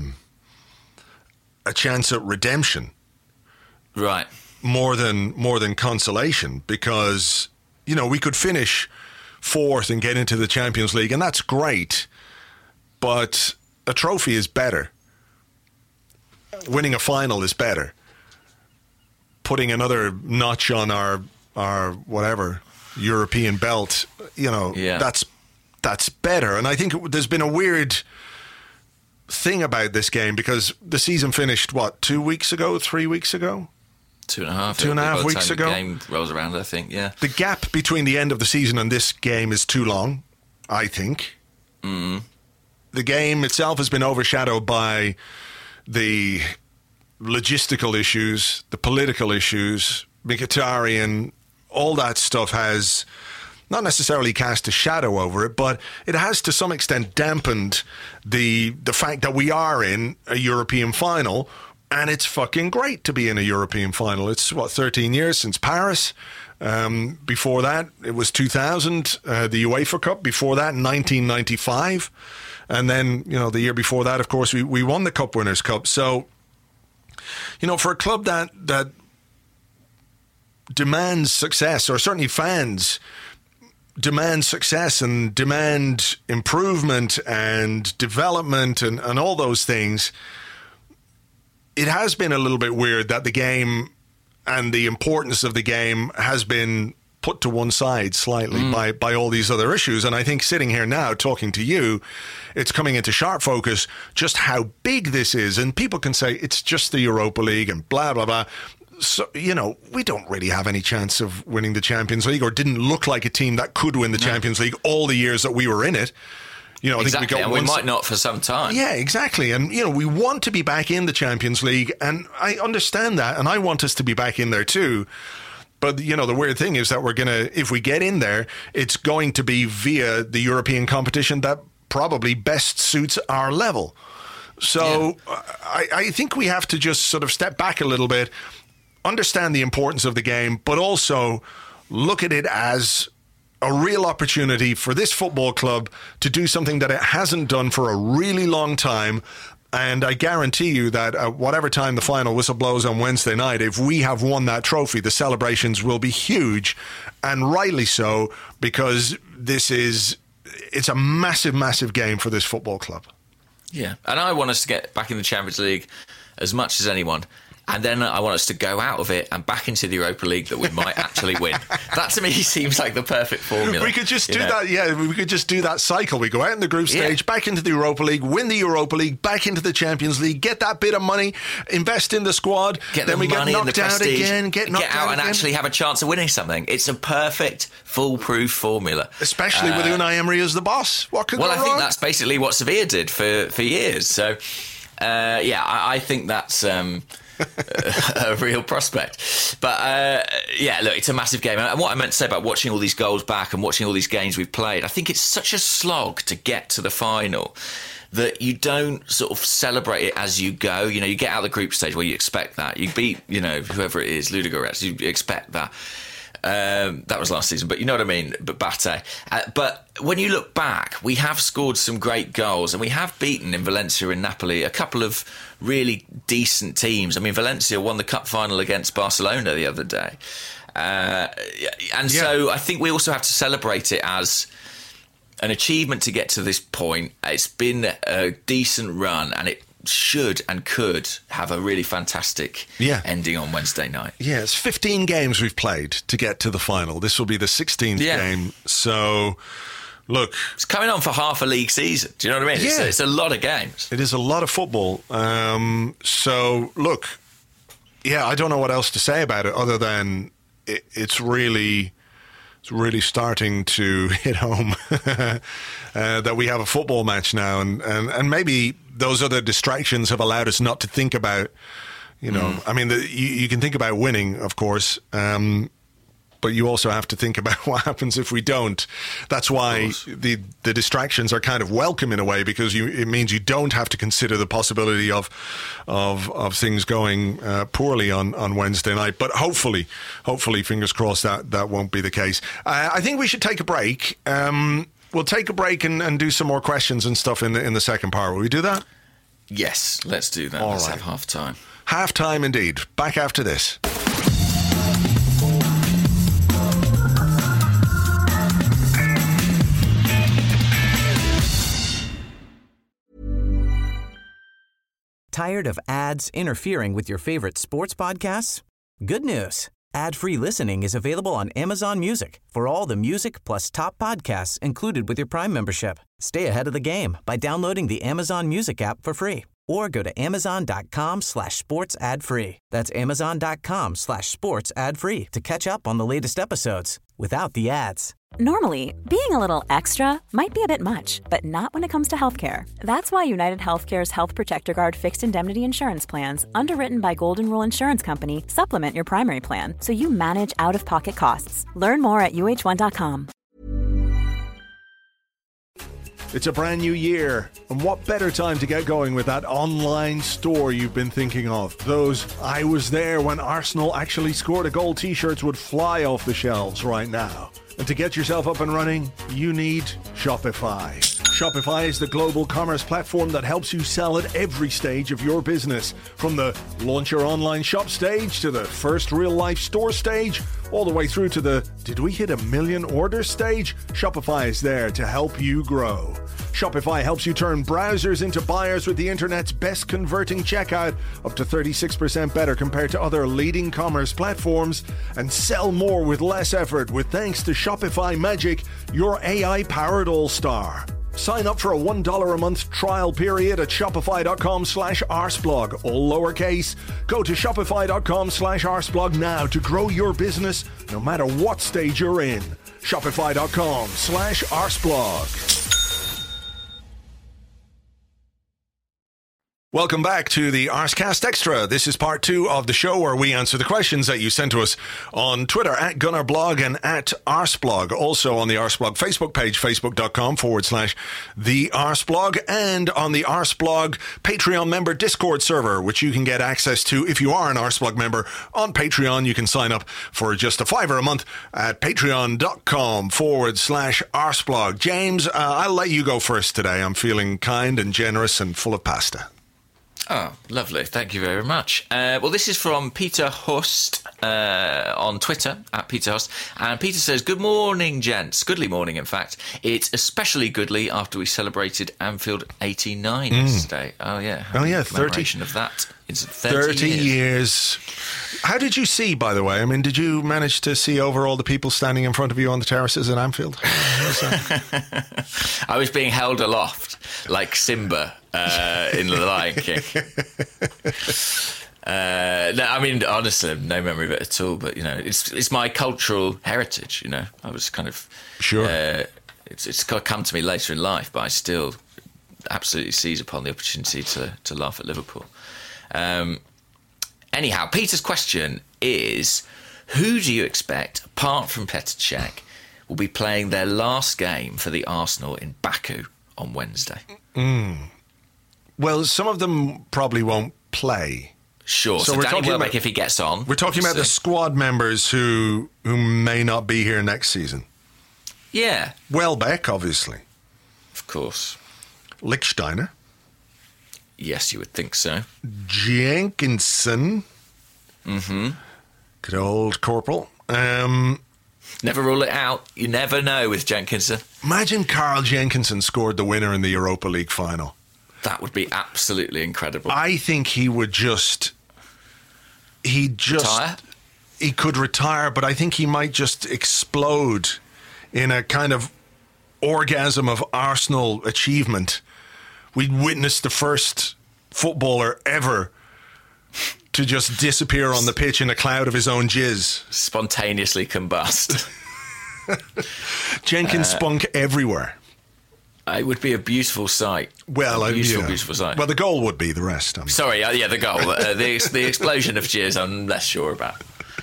B: chance at redemption.
E: Right.
B: More than consolation, because, we could finish 4th and get into the Champions League, and that's great. But a trophy is better. Winning a final is better. Putting another notch on our whatever European belt, that's better. And I think there's been a weird thing about this game because the season finished 3 weeks ago?
E: 2.5
B: weeks ago.
E: The game rolls around, I think, yeah.
B: The gap between the end of the season and this game is too long, I think. The game itself has been overshadowed by the logistical issues, the political issues. Mkhitaryan, all that stuff has not necessarily cast a shadow over it, but it has to some extent dampened the fact that we are in a European final. And it's fucking great to be in a European final. It's, 13 years since Paris. Before that, it was 2000, the UEFA Cup. Before that, 1995. And then, the year before that, of course, we won the Cup Winners' Cup. So, for a club that demands success, or certainly fans demand success and demand improvement and development and all those things, it has been a little bit weird that the game and the importance of the game has been put to one side slightly by all these other issues. And I think sitting here now talking to you, it's coming into sharp focus just how big this is. And people can say it's just the Europa League and blah, blah, blah. So, we don't really have any chance of winning the Champions League, or didn't look like a team that could win the Champions League all the years that we were in it. I
E: exactly,
B: think
E: and we might not for some time.
B: Yeah, exactly. And, we want to be back in the Champions League, and I understand that, and I want us to be back in there too. But, the weird thing is that if we get in there, it's going to be via the European competition that probably best suits our level. So I think we have to just sort of step back a little bit, understand the importance of the game, but also look at it as a real opportunity for this football club to do something that it hasn't done for a really long time. And I guarantee you that at whatever time the final whistle blows on Wednesday night, if we have won that trophy, the celebrations will be huge, and rightly so, because it's a massive, massive game for this football club.
E: Yeah, and I want us to get back in the Champions League as much as anyone. And then I want us to go out of it and back into the Europa League that we might actually win. That to me seems like the perfect formula.
B: We could just do that. Yeah, we could just do that cycle. We go out in the group stage, back into the Europa League, win the Europa League, back into the Champions League, get that bit of money, invest in the squad,
E: then we get knocked out again,
B: get out
E: and actually have a chance of winning something. It's a perfect, foolproof formula.
B: Especially with Unai Emery as the boss. What could go wrong?
E: I think that's basically what Sevilla did for years. So, I think that's a real prospect. But look, it's a massive game. And what I meant to say about watching all these goals back and watching all these games we've played, I think it's such a slog to get to the final that you don't sort of celebrate it as you go. You get out of the group stage where you expect that. You beat, whoever it is, Ludogorets, you expect that. That was last season, but you know what I mean, but Bate. But when you look back, we have scored some great goals, and we have beaten in Valencia and Napoli a couple of really decent teams. I mean, Valencia won the cup final against Barcelona the other day. So I think we also have to celebrate it as an achievement to get to this point. It's been a decent run, and it should and could have a really fantastic ending on Wednesday night.
B: Yeah, it's 15 games we've played to get to the final. This will be the 16th game. So, look,
E: it's coming on for half a league season. Do you know what I mean?
B: Yeah.
E: It's a lot of games.
B: It is a lot of football. So, look, I don't know what else to say about it other than it's really starting to hit home that we have a football match now, and maybe those other distractions have allowed us not to think about, I mean, you can think about winning, of course, but you also have to think about what happens if we don't. That's why the distractions are kind of welcome in a way, because it means you don't have to consider the possibility of things going poorly on Wednesday night. But hopefully, fingers crossed, that won't be the case. I think we should take a break. We'll take a break and do some more questions and stuff in the second part. Will we do that?
E: Yes, let's do that. Let's have half time.
B: Half time indeed. Back after this.
A: Tired of ads interfering with your favorite sports podcasts? Good news. Ad-free listening is available on Amazon Music for all the music plus top podcasts included with your Prime membership. Stay ahead of the game by downloading the Amazon Music app for free or go to amazon.com/sports ad free. That's amazon.com/sports ad free to catch up on the latest episodes without the ads.
F: Normally, being a little extra might be a bit much, but not when it comes to healthcare. That's why United Healthcare's Health Protector Guard fixed indemnity insurance plans, underwritten by Golden Rule Insurance Company, supplement your primary plan so you manage out-of-pocket costs. Learn more at uh1.com.
B: It's a brand new year, and what better time to get going with that online store you've been thinking of? Those "I was there when Arsenal actually scored a goal" t-shirts would fly off the shelves right now. And to get yourself up and running, you need Shopify. Shopify is the global commerce platform that helps you sell at every stage of your business. From the launch your online shop stage to the first real-life store stage, all the way through to the "did we hit 1 million orders" stage, Shopify is there to help you grow. Shopify helps you turn browsers into buyers with the internet's best converting checkout, up to 36% better compared to other leading commerce platforms, and sell more with less effort with thanks to Shopify Magic, your AI-powered all-star. Sign up for a $1 a month trial period at shopify.com/arsblog, all lowercase. Go to shopify.com/arsblog now to grow your business no matter what stage you're in. Shopify.com/arsblog. Welcome back to the Arscast Extra. This is part 2 of the show where we answer the questions that you sent to us on Twitter at GunnarBlog and at Arsblog. Also on the Arsblog Facebook page, facebook.com/the Arsblog, and on the Arsblog Patreon member Discord server, which you can get access to if you are an Arsblog member on Patreon. You can sign up for just a $5 a month at patreon.com/Arsblog. James, I'll let you go first today. I'm feeling kind and generous and full of pasta.
E: Oh, lovely. Thank you very much. Well, this is from Peter Hust on Twitter, at Peter Hust. And Peter says, "Good morning, gents." Goodly morning, in fact. It's especially goodly after we celebrated Anfield 89 yesterday. Oh, yeah.
B: Oh, yeah.
E: 30 of that. It's
B: 30 years. How did you see, by the way? I mean, did you manage to see over all the people standing in front of you on the terraces at Anfield?
E: I was being held aloft like Simba in The Lion King. No, I mean, honestly, no memory of it at all. But, you know, it's my cultural heritage, you know. I was kind of...
B: Sure.
E: It's come to me later in life, but I still absolutely seize upon the opportunity to laugh at Liverpool. Anyhow, Peter's question is, who do you expect, apart from Petr Cech, will be playing their last game for the Arsenal in Baku on Wednesday?
B: Well, some of them probably won't play.
E: Sure, so Danny Welbeck, if he gets on.
B: We're talking about the squad members who may not be here next season.
E: Yeah.
B: Welbeck, obviously.
E: Of course.
B: Lichtsteiner.
E: Yes, you would think so.
B: Jenkinson.
E: Mm-hmm.
B: Good old Corporal.
E: Never rule it out. You never know with Jenkinson.
B: Imagine Carl Jenkinson scored the winner in the Europa League final.
E: That would be absolutely incredible.
B: I think he would just...
E: Retire?
B: He could retire, but I think he might just explode in a kind of orgasm of Arsenal achievement. We'd witnessed the first footballer ever to just disappear on the pitch in a cloud of his own jizz.
E: Spontaneously combust.
B: Jenkins spunk everywhere.
E: It would be a beautiful sight.
B: Well,
E: beautiful sight.
B: Well, the goal would be the rest.
E: Sorry, the goal. The explosion of jizz, I'm less sure about.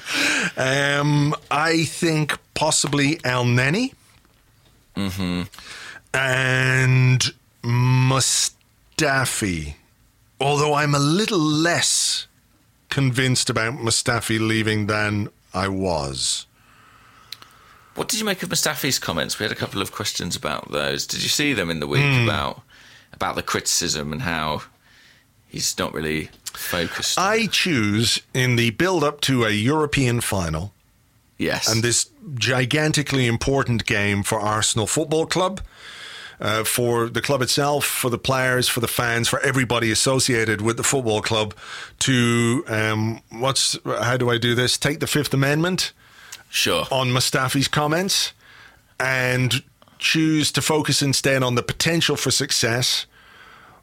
B: I think possibly El Neni.
E: Mm-hmm.
B: And Mustafi. Although I'm a little less convinced about Mustafi leaving than I was.
E: What did you make of Mustafi's comments? We had a couple of questions about those. Did you see them in the week about the criticism and how he's not really focused?
B: I choose in the build-up to a European final.
E: Yes.
B: And this gigantically important game for Arsenal Football Club, for the club itself, for the players, for the fans, for everybody associated with the football club, to, how do I do this? Take the Fifth Amendment.
E: Sure.
B: On Mustafi's comments and choose to focus instead on the potential for success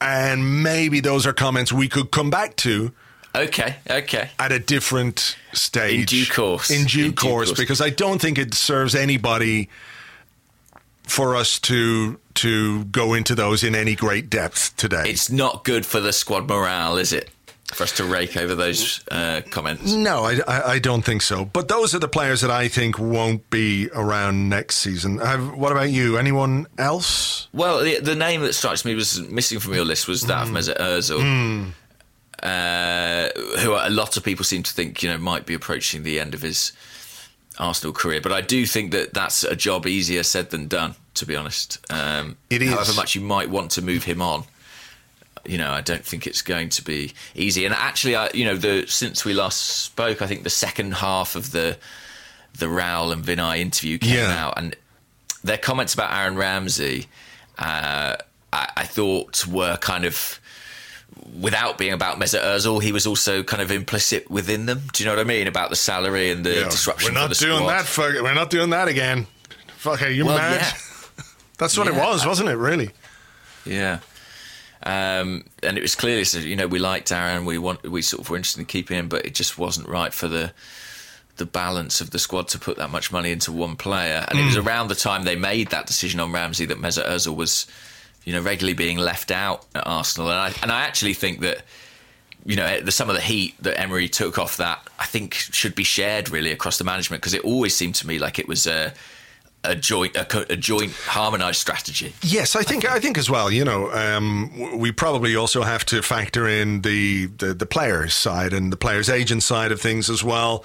B: And maybe those are comments we could come back to.
E: Okay.
B: At a different stage.
E: In due course.
B: In due course, because I don't think it serves anybody for us to go into those in any great depth today.
E: It's not good for the squad morale, is it? For us to rake over those comments.
B: No, I don't think so. But those are the players that I think won't be around next season. What about you? Anyone else?
E: Well, the name that strikes me was missing from your list was that of Mesut Ozil. Who a lot of people seem to think might be approaching the end of his Arsenal career, but I do think that that's a job easier said than done, to be honest.
B: It is.
E: However much you might want to move him on, I don't think it's going to be easy. And actually, since we last spoke, I think the second half of the Raul and Vinay interview came out, and their comments about Aaron Ramsey, I thought were kind of, without being about Mesut Ozil, he was also kind of implicit within them. Do you know what I mean? About the salary and the disruption for the squad.
B: We're not doing that again. Fuck, are you mad?
E: Yeah.
B: That's what it was, wasn't it, really?
E: Yeah. And it was clearly, we liked Aaron, we sort of were interested in keeping him, but it just wasn't right for the balance of the squad to put that much money into one player. And it was around the time they made that decision on Ramsey that Mesut Ozil was regularly being left out at Arsenal. And I actually think that, some of the heat that Emery took off that, I think should be shared really across the management, because it always seemed to me like it was a joint harmonised strategy.
B: Yes, I think as well. We probably also have to factor in the players' side and the players' agent side of things as well.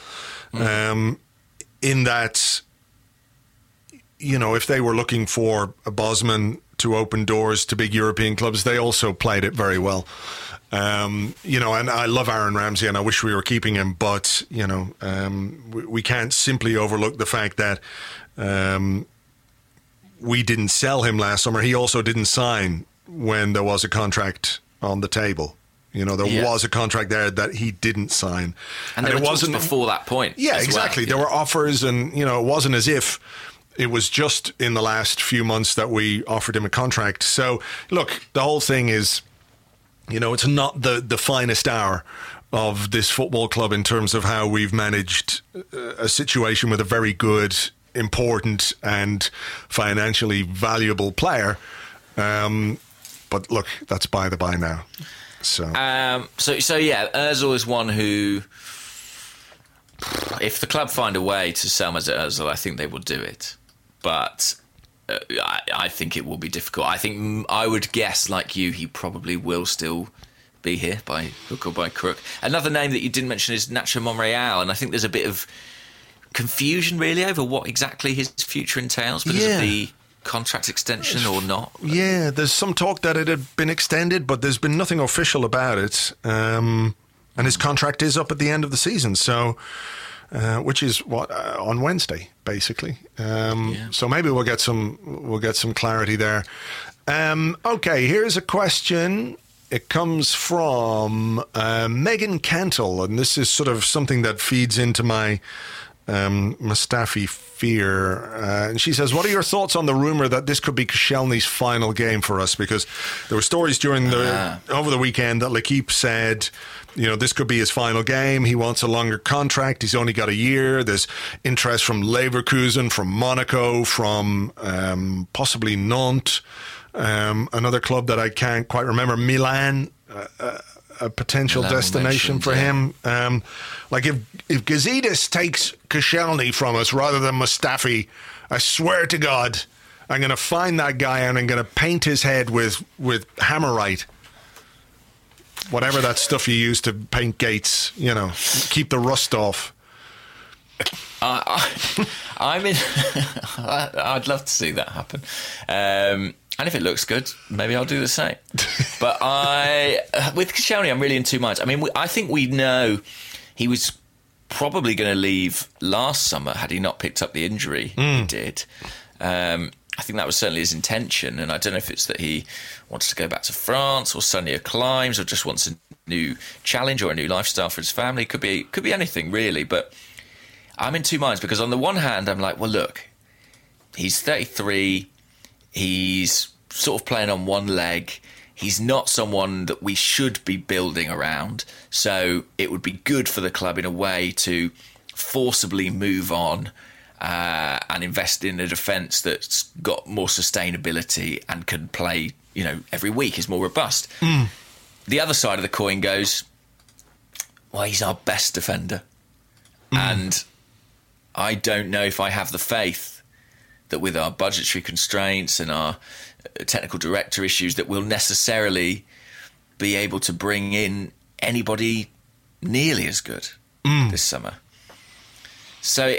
B: In that, if they were looking for a Bosman to open doors to big European clubs, they also played it very well. And I love Aaron Ramsey and I wish we were keeping him, but we can't simply overlook the fact that we didn't sell him last summer. He also didn't sign when there was a contract on the table. There was a contract there that he didn't sign,
E: and it wasn't before that point.
B: Yeah, exactly. There were offers, and it wasn't as if it was just in the last few months that we offered him a contract. So, look, the whole thing is, it's not the finest hour of this football club in terms of how we've managed a situation with a very good, important and financially valuable player. But look, that's by the by now. So yeah, Ozil is one who, if the club find a way to sell Mesut Ozil, I think they will do it. But I think it will be difficult. I would guess, like you, he probably will still be here by hook or by crook. Another name that you didn't mention is Nacho Monreal, and I think there's a bit of confusion really over what exactly his future entails because of the contract extension or not. Yeah, there's some talk that it had been extended, but there's been nothing official about it. And his contract is up at the end of the season, so which is on Wednesday, basically. So maybe we'll get some clarity there. Okay, here's a question. It comes from Megan Cantle, and this is sort of something that feeds into my Mustafi fear. And she says, what are your thoughts on the rumour that this could be Koscielny's final game for us? Because there were stories over the weekend that L'Équipe said, this could be his final game. He wants a longer contract. He's only got a year. There's interest from Leverkusen, from Monaco, from possibly Nantes, another club that I can't quite remember, Milan, a potential destination for him. If Gazidis takes Koscielny from us rather than Mustafi, I swear to God, I'm going to find that guy and I'm going to paint his head with Hammerite. Whatever that stuff you use to paint gates, keep the rust off.
E: I'd love to see that happen. And if it looks good, maybe I'll do the same. But with Koscielny, I'm really in two minds. I mean, I think we know he was probably going to leave last summer had he not picked up the injury he did. I think that was certainly his intention, and I don't know if it's that he wants to go back to France or sunnier climes or just wants a new challenge or a new lifestyle for his family. Could be anything, really. But I'm in two minds because on the one hand, I'm like, well, look, he's 33, he's sort of playing on one leg, He's not someone that we should be building around. So it would be good for the club in a way to forcibly move on and invest in a defence that's got more sustainability and can play, every week, is more robust. The other side of the coin goes, well, he's our best defender. And I don't know if I have the faith that with our budgetary constraints and our technical director issues that we'll necessarily be able to bring in anybody nearly as good this summer. So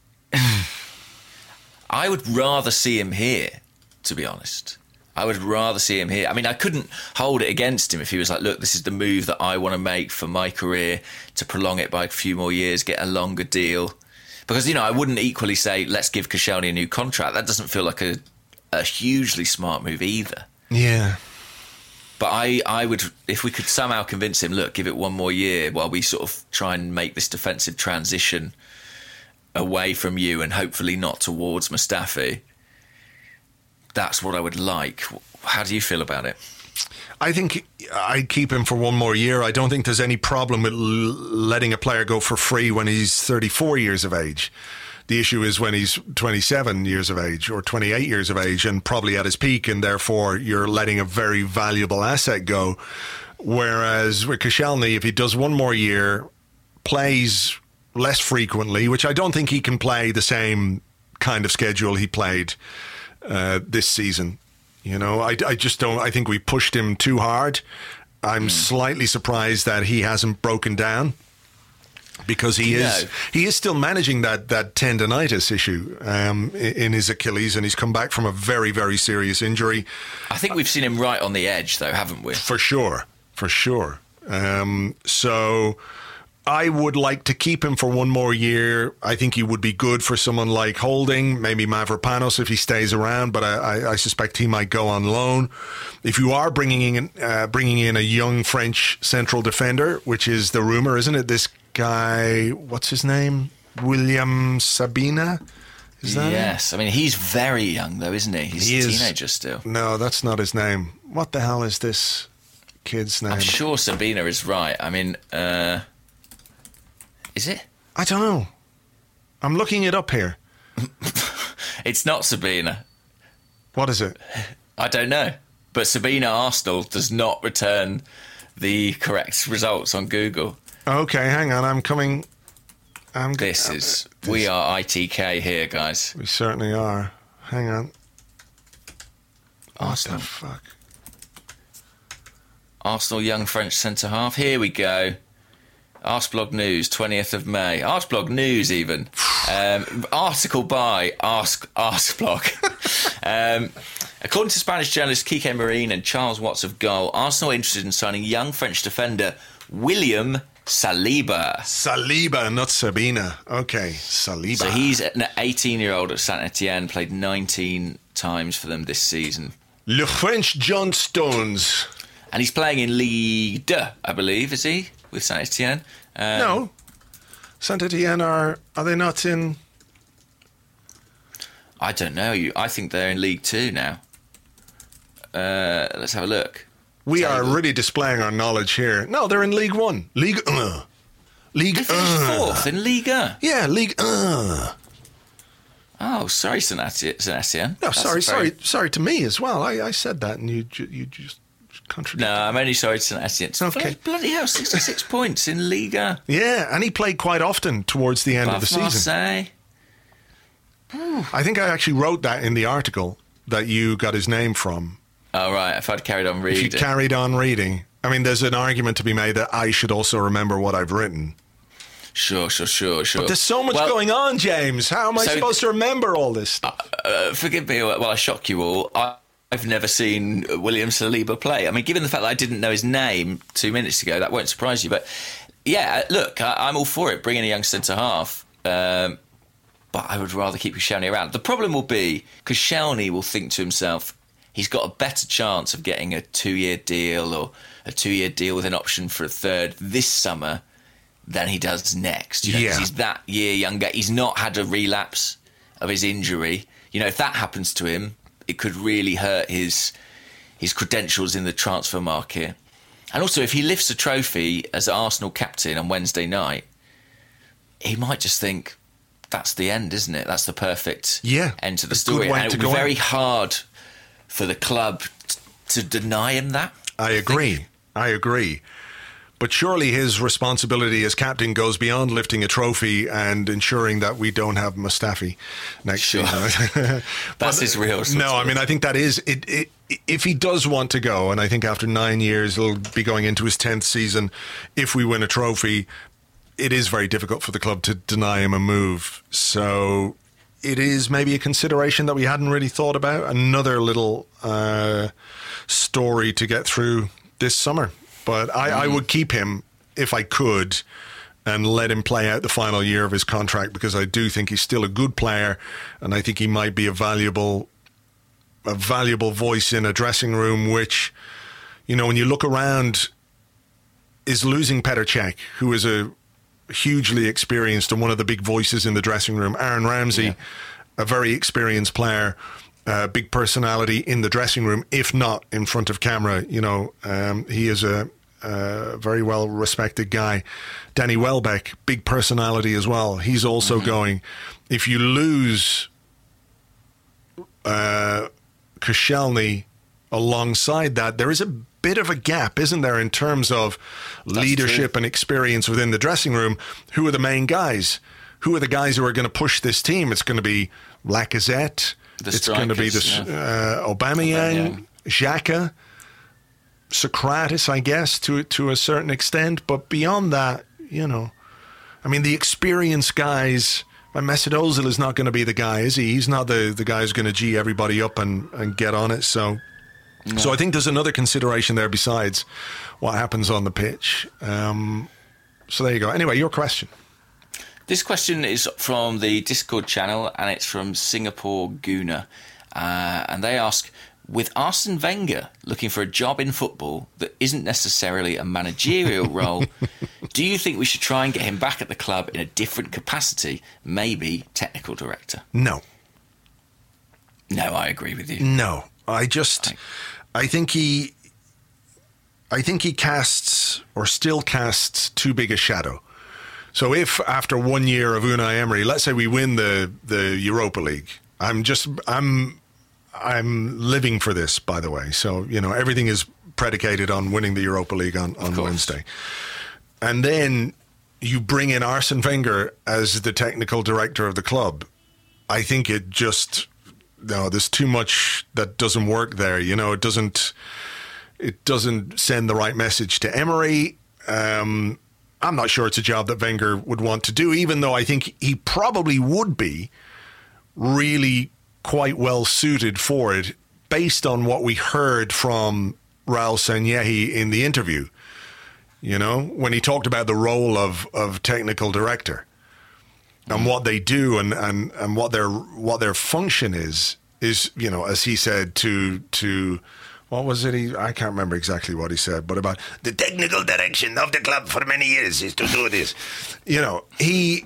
E: I would rather see him here, to be honest. I would rather see him here. I mean, I couldn't hold it against him if he was like, look, this is the move that I want to make for my career, to prolong it by a few more years, get a longer deal. Because, I wouldn't equally say, let's give Koscielny a new contract. That doesn't feel like a hugely smart move either.
B: Yeah.
E: But I would, if we could somehow convince him, look, give it one more year while we sort of try and make this defensive transition away from you and hopefully not towards Mustafi, that's what I would like. How do you feel about it?
B: I think I'd keep him for one more year. I don't think there's any problem with letting a player go for free when he's 34 years of age. The issue is when he's 27 years of age or 28 years of age and probably at his peak, and therefore you're letting a very valuable asset go. Whereas with Koscielny, if he does one more year, plays less frequently, which I don't think he can play the same kind of schedule he played this season. I just don't. I think we pushed him too hard. I'm slightly surprised that he hasn't broken down, because he is still managing that tendonitis issue in his Achilles, and he's come back from a very, very serious injury.
E: I think we've seen him right on the edge, though, haven't we?
B: For sure. So I would like to keep him for one more year. I think he would be good for someone like Holding, maybe Mavropanos if he stays around, but I suspect he might go on loan. If you are bringing in a young French central defender, which is the rumour, isn't it? This guy, what's his name? William Sabina? Is that
E: Yes.
B: it?
E: I mean, he's very young, though, isn't he? He's a teenager still.
B: No, that's not his name. What the hell is this kid's name?
E: I'm sure Sabina is right. I mean, is it?
B: I don't know. I'm looking it up here.
E: It's not Sabina.
B: What is it?
E: I don't know. But Sabina Arsenal does not return the correct results on Google.
B: Okay, hang on. I'm coming.
E: We are ITK here, guys.
B: We certainly are. Hang on.
E: Arsenal.
B: What the fuck?
E: Arsenal young French centre-half. Here we go. Arsblog News, 20th of May. Arsblog News, even. Article by Arsblog. According to Spanish journalists Kike Marin and Charles Watts of Goal, Arsenal are interested in signing young French defender William Saliba.
B: Saliba, not Sabina. Okay, Saliba.
E: So he's an 18-year-old at Saint-Etienne, played 19 times for them this season.
B: Le French John Stones.
E: And he's playing in Ligue 2, I believe, is he? With Saint-Etienne?
B: No. Saint-Etienne are they not in...
E: I don't know. I think they're in League 2 now. Let's have a look.
B: We are really displaying our knowledge here. No, they're in League 1. League 1. League 1.
E: They finished fourth in Ligue 1.
B: Yeah, League 1.
E: Oh, sorry, Saint-Etienne.
B: No, sorry to me as well. I said that and you just contradicted.
E: No, I'm only sorry to Saint-Etienne.
B: Okay.
E: Bloody hell, 66 points in Ligue 1.
B: Yeah, and he played quite often towards the end of the season.
E: Marseille.
B: I think I actually wrote that in the article that you got his name from.
E: Oh, right. If I'd carried on reading.
B: If you carried on reading. I mean, there's an argument to be made that I should also remember what I've written.
E: Sure.
B: But there's so much going on, James. How am I supposed to remember all this stuff?
E: Forgive me while I shock you all. I've never seen William Saliba play. I mean, given the fact that I didn't know his name 2 minutes ago, that won't surprise you. But, yeah, look, I'm all for it, bringing a young centre-half. But I would rather keep Koscielny around. The problem will be Koscielny will think to himself, he's got a better chance of getting a 2-year deal or a 2-year deal with an option for a third this summer than he does next. Because he's that year younger. He's not had a relapse of his injury. If that happens to him, it could really hurt his his credentials in the transfer market. And also, if he lifts a trophy as Arsenal captain on Wednesday night, he might just think, that's the end, isn't it? That's the perfect end to the story. And it would be very hard for the club to deny him that. I agree.
B: But surely his responsibility as captain goes beyond lifting a trophy and ensuring that we don't have Mustafi next season.
E: That's his real responsibility.
B: No, I mean, I think that is it. If he does want to go, and I think after 9 years, he'll be going into his 10th season, if we win a trophy, it is very difficult for the club to deny him a move. So it is maybe a consideration that we hadn't really thought about. Another little story to get through this summer. But I would keep him if I could and let him play out the final year of his contract, because I do think he's still a good player, and I think he might be a valuable voice in a dressing room, which, you know, when you look around, is losing Petr Cech, who is a hugely experienced and one of the big voices in the dressing room. Aaron Ramsey, a very experienced player, big personality in the dressing room, if not in front of camera. You know, he is a very well respected guy. Danny Welbeck, big personality as well. He's also going. If you lose Koscielny alongside that, there is a bit of a gap, isn't there, in terms of leadership and experience within the dressing room? Who are the main guys? Who are the guys who are going to push this team? It's going to be Lacazette. It's going to be Aubameyang, Xhaka, Socrates, I guess, to a certain extent. But beyond that, you know, I mean, the experienced guys, Mesut Ozil is not going to be the guy, is he? He's not the guy who's going to G everybody up and get on it. So I think there's another consideration there besides what happens on the pitch. So there you go. Anyway, your question.
E: This question is from the Discord channel, and it's from Singapore Guna. And they ask, with Arsene Wenger looking for a job in football that isn't necessarily a managerial role, do you think we should try and get him back at the club in a different capacity, maybe technical director?
B: No.
E: No, I agree with you.
B: No. I think he casts, or still casts, too big a shadow. So if after 1 year of Unai Emery, let's say we win the Europa League, I'm living for this, by the way. So, you know, everything is predicated on winning the Europa League on Wednesday. And then you bring in Arsene Wenger as the technical director of the club. I think it just, no, there's too much that doesn't work there. You know, it doesn't send the right message to Emery. I'm not sure it's a job that Wenger would want to do, even though I think he probably would be really quite well suited for it, based on what we heard from Raul Sanllehi in the interview. You know, when he talked about the role of technical director and what they do and what their function is, you know, as he said, to what was it? I can't remember exactly what he said, but about the technical direction of the club for many years is to do this. You know, he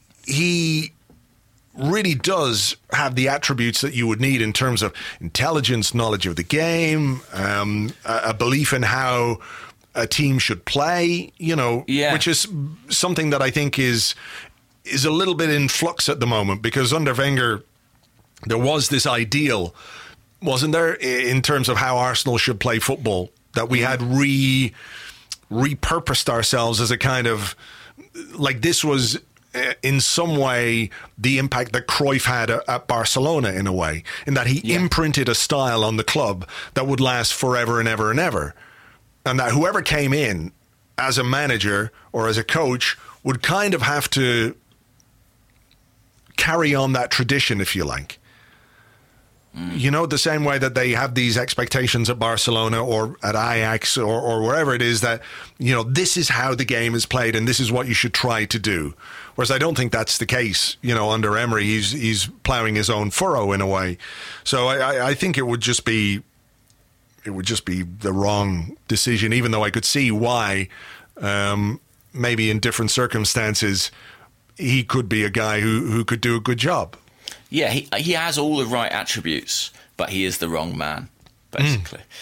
B: really does have the attributes that you would need in terms of intelligence, knowledge of the game, a belief in how a team should play, you know, which is something that I think is a little bit in flux at the moment, because under Wenger, there was this ideal, wasn't there, in terms of how Arsenal should play football, that we had repurposed ourselves as a kind of, like, this was in some way the impact that Cruyff had at Barcelona, in a way, in that he imprinted a style on the club that would last forever and ever and ever. And that whoever came in as a manager or as a coach would kind of have to carry on that tradition, if you like. You know, the same way that they have these expectations at Barcelona or at Ajax or wherever it is, that, you know, this is how the game is played and this is what you should try to do. Whereas I don't think that's the case, you know, under Emery. He's ploughing his own furrow in a way. So I think it would just be the wrong decision, even though I could see why, maybe in different circumstances, he could be a guy who could do a good job. Yeah,
E: he has all the right attributes, but he is the wrong man, basically.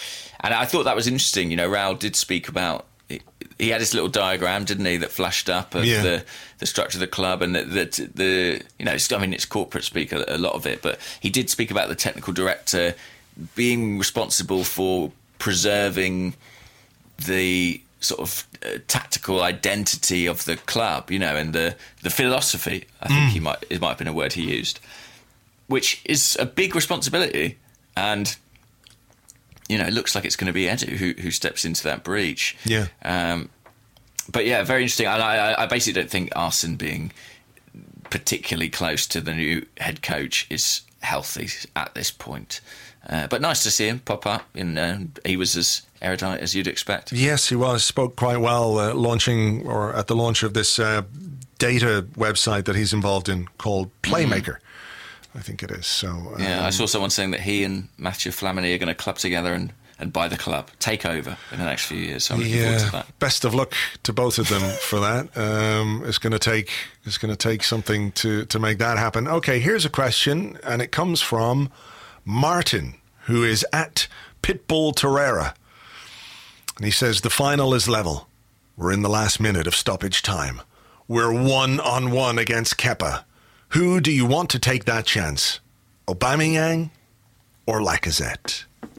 E: And I thought that was interesting. Raul did speak about. He had this little diagram, didn't he, that flashed up of the structure of the club, and it's corporate speak a lot of it, but he did speak about the technical director being responsible for preserving the sort of tactical identity of the club, and the philosophy. I think it might have been a word he used, which is a big responsibility, and. It looks like it's going to be Edu who steps into that breach.
B: Yeah.
E: But yeah, very interesting. And I basically don't think Arsene being particularly close to the new head coach is healthy at this point. But nice to see him pop up. He was as erudite as you'd expect.
B: Yes, he was. Spoke quite well at the launch of this data website that he's involved in called Playmaker. I think it is. So
E: I saw someone saying that he and Mathieu Flamini are going to club together and buy the club, take over in the next few years. So I'm looking forward to that.
B: Best of luck to both of them for that. It's going to take something to make that happen. Okay, here's a question, and it comes from Martin, who is at Pitbull Torreira, and he says the final is level. We're in the last minute of stoppage time. We're 1-on-1 against Kepa. Who do you want to take that chance? Aubameyang or Lacazette?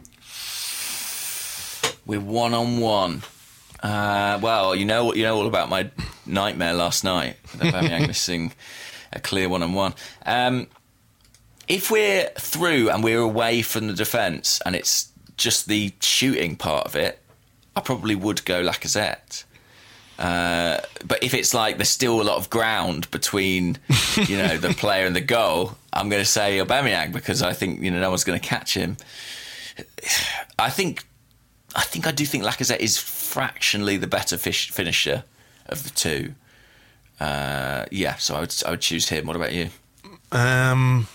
E: We're 1-on-1. Well, you know all about my nightmare last night. Aubameyang missing a clear 1-on-1. If we're through and we're away from the defence and it's just the shooting part of it, I probably would go Lacazette. But if it's like there's still a lot of ground between, the player and the goal, I'm going to say Aubameyang because I think no one's going to catch him. I do think Lacazette is fractionally the better finisher of the two. So I would choose him. What about you?
B: I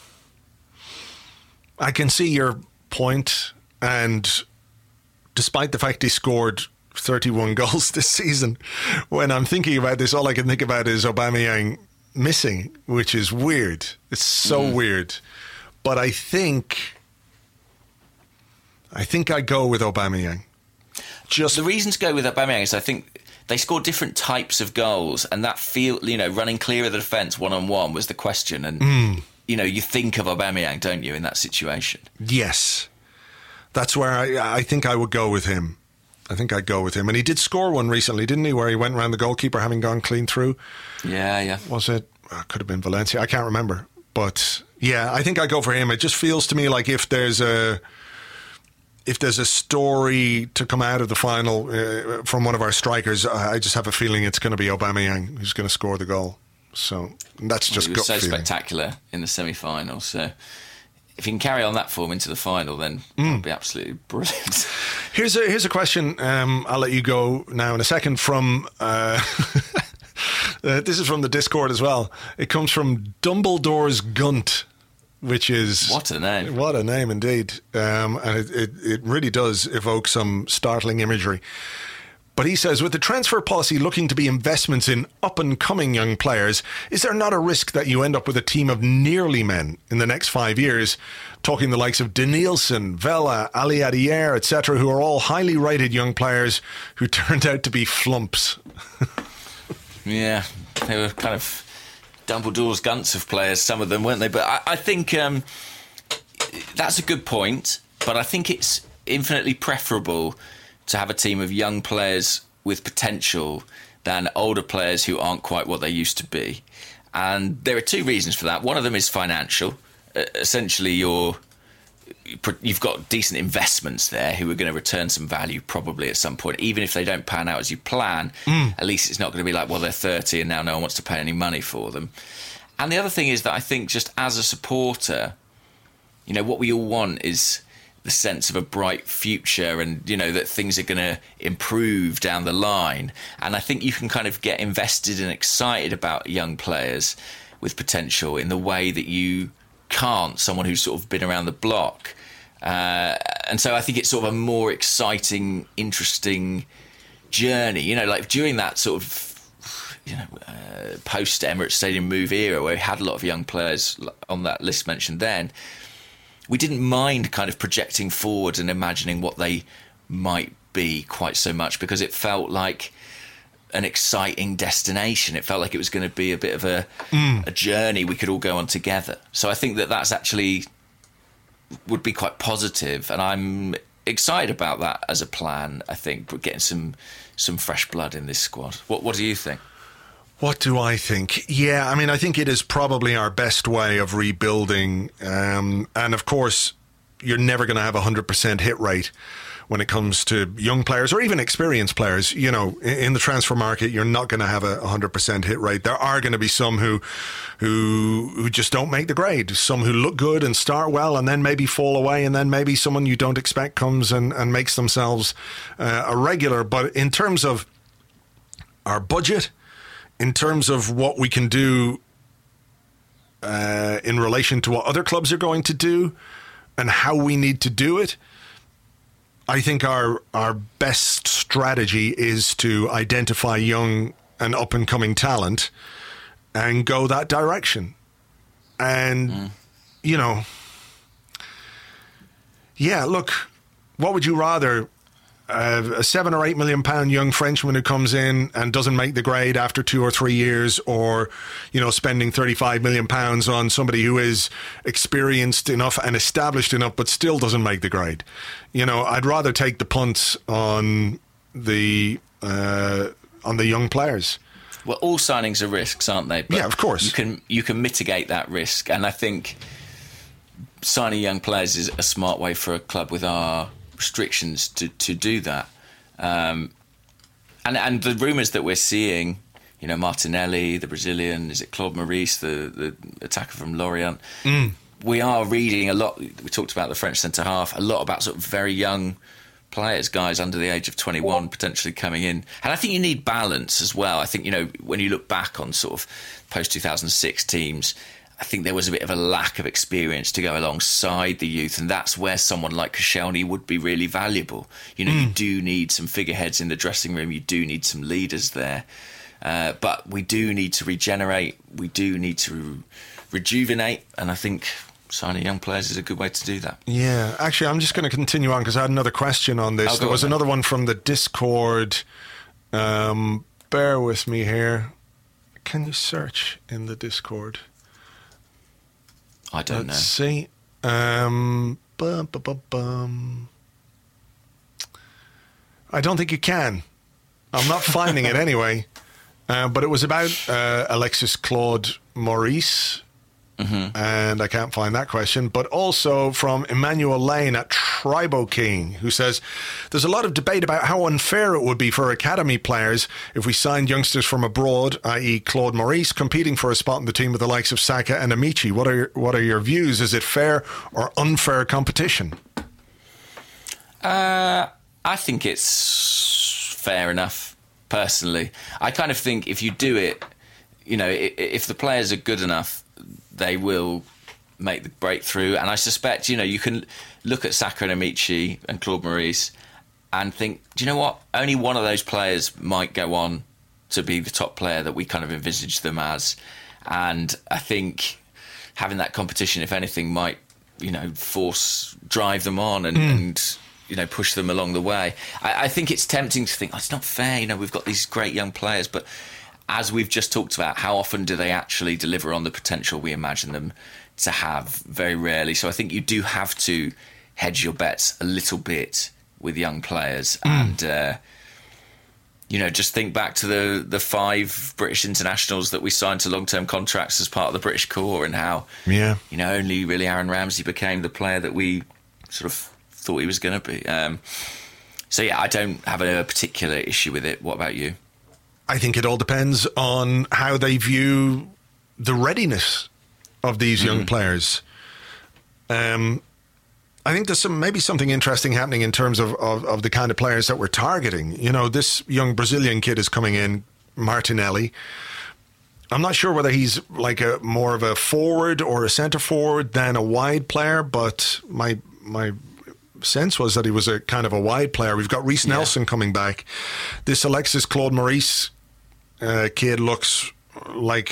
B: can see your point, and despite the fact he scored 31 goals this season, when I'm thinking about this, all I can think about is Aubameyang missing, which is weird. It's so weird. But I think I go with Aubameyang.
E: The reason to go with Aubameyang is I think they scored different types of goals, and that running clear of the defence 1-on-1 was the question. And you think of Aubameyang, don't you, in that situation?
B: Yes, that's where I think I would go with him. I think I'd go with him. And he did score one recently, didn't he, where he went around the goalkeeper having gone clean through?
E: Yeah.
B: Was it? Could have been Valencia. I can't remember. But yeah, I think I go for him. It just feels to me like if there's a story to come out of the final from one of our strikers, I just have a feeling it's going to be Aubameyang who's going to score the goal. So that's just gut feeling. He was so spectacular
E: in the semi-final. So if he can carry on that form into the final, then that'll be absolutely brilliant.
B: Here's a question. I'll let you go now in a second. From this is from the Discord as well. It comes from Dumbledore's Gunt, which is
E: what a name!
B: What a name indeed. And it really does evoke some startling imagery. But he says, with the transfer policy looking to be investments in up-and-coming young players, is there not a risk that you end up with a team of nearly men in the next 5 years? Talking the likes of Denilson, Vela, Ali Adier, etc., who are all highly rated young players who turned out to be flumps.
E: Yeah, they were kind of Dumbledore's Gunts of players, some of them, weren't they? But I think that's a good point, but I think it's infinitely preferable to have a team of young players with potential than older players who aren't quite what they used to be. And there are two reasons for that. One of them is financial. Essentially, you've got decent investments there who are going to return some value probably at some point. Even if they don't pan out as you plan, at least it's not going to be like, well, they're 30 and now no one wants to pay any money for them. And the other thing is that I think just as a supporter, what we all want is the sense of a bright future and, that things are going to improve down the line. And I think you can kind of get invested and excited about young players with potential in the way that you can't someone who's sort of been around the block. And so I think it's sort of a more exciting, interesting journey, like during that sort of, post Emirates Stadium move era where we had a lot of young players on that list mentioned then. We didn't mind kind of projecting forward and imagining what they might be quite so much, because it felt like an exciting destination. It felt like it was going to be a bit of a journey we could all go on together. So I think that's actually would be quite positive, and I'm excited about that as a plan. I think we're getting some fresh blood in this squad. What do you think?
B: What do I think? Yeah, I mean, I think it is probably our best way of rebuilding. And of course, you're never going to have a 100% hit rate when it comes to young players or even experienced players. You know, in the transfer market, you're not going to have a 100% hit rate. There are going to be some who just don't make the grade. Some who look good and start well and then maybe fall away, and then maybe someone you don't expect comes and makes themselves a regular. But in terms of our budget, in terms of what we can do in relation to what other clubs are going to do and how we need to do it, I think our best strategy is to identify young and up-and-coming talent and go that direction. And, you know, yeah, look, what would you rather? A £7 or £8 million young Frenchman who comes in and doesn't make the grade after 2 or 3 years, or, you know, spending £35 million on somebody who is experienced enough and established enough but still doesn't make the grade. You know, I'd rather take the punt on the young players.
E: Well, all signings are risks, aren't they? But
B: yeah, of course.
E: You can mitigate that risk, and I think signing young players is a smart way for a club with our restrictions to do that. And the rumours that we're seeing, you know, Martinelli, the Brazilian, is it Claude Maurice, the attacker from Lorient? We are reading a lot. We talked about the French centre-half, a lot about sort of very young players, guys under the age of 21 potentially coming in. And I think you need balance as well. I think, you know, when you look back on sort of post-2006 teams, I think there was a bit of a lack of experience to go alongside the youth, and that's where someone like Koscielny would be really valuable. You know, you do need some figureheads in the dressing room, you do need some leaders there, but we do need to regenerate, we do need to rejuvenate, and I think signing young players is a good way to do that.
B: Yeah, actually, I'm just going to continue on because I had another question on this. There was another one from the Discord. Bear with me here. Can you search in the Discord?
E: I don't know.
B: Let's see. I don't think you can. I'm not finding it anyway. But it was about Alexis Claude Maurice. And I can't find that question. But also from Emmanuel Lane at Tribo King, who says, there's a lot of debate about how unfair it would be for academy players if we signed youngsters from abroad, i.e. Claude Maurice, competing for a spot in the team with the likes of Saka and Amici. What are your views? Is it fair or unfair competition?
E: I think it's fair enough, personally. I kind of think if you do it, you know, if the players are good enough, they will make the breakthrough. And I suspect, you know, you can look at Saka and Amici and Claude Maurice and think, do you know what? Only one of those players might go on to be the top player that we kind of envisage them as. And I think having that competition, if anything, might, you know, drive them on and you know, push them along the way. I think it's tempting to think, oh, it's not fair, you know, we've got these great young players, but as we've just talked about, how often do they actually deliver on the potential we imagine them to have? Very rarely. So I think you do have to hedge your bets a little bit with young players. And, you know, just think back to the 5 British internationals that we signed to long-term contracts as part of the British Corps, and how, you know, only really Aaron Ramsey became the player that we sort of thought he was going to be. So, yeah, I don't have a particular issue with it. What about you?
B: I think it all depends on how they view the readiness of these young players. I think there's maybe something interesting happening in terms of the kind of players that we're targeting. You know, this young Brazilian kid is coming in, Martinelli. I'm not sure whether he's like more of a forward or a centre forward than a wide player, but my sense was that he was a kind of a wide player. We've got Reece Nelson coming back. This Alexis Claude Maurice kid looks like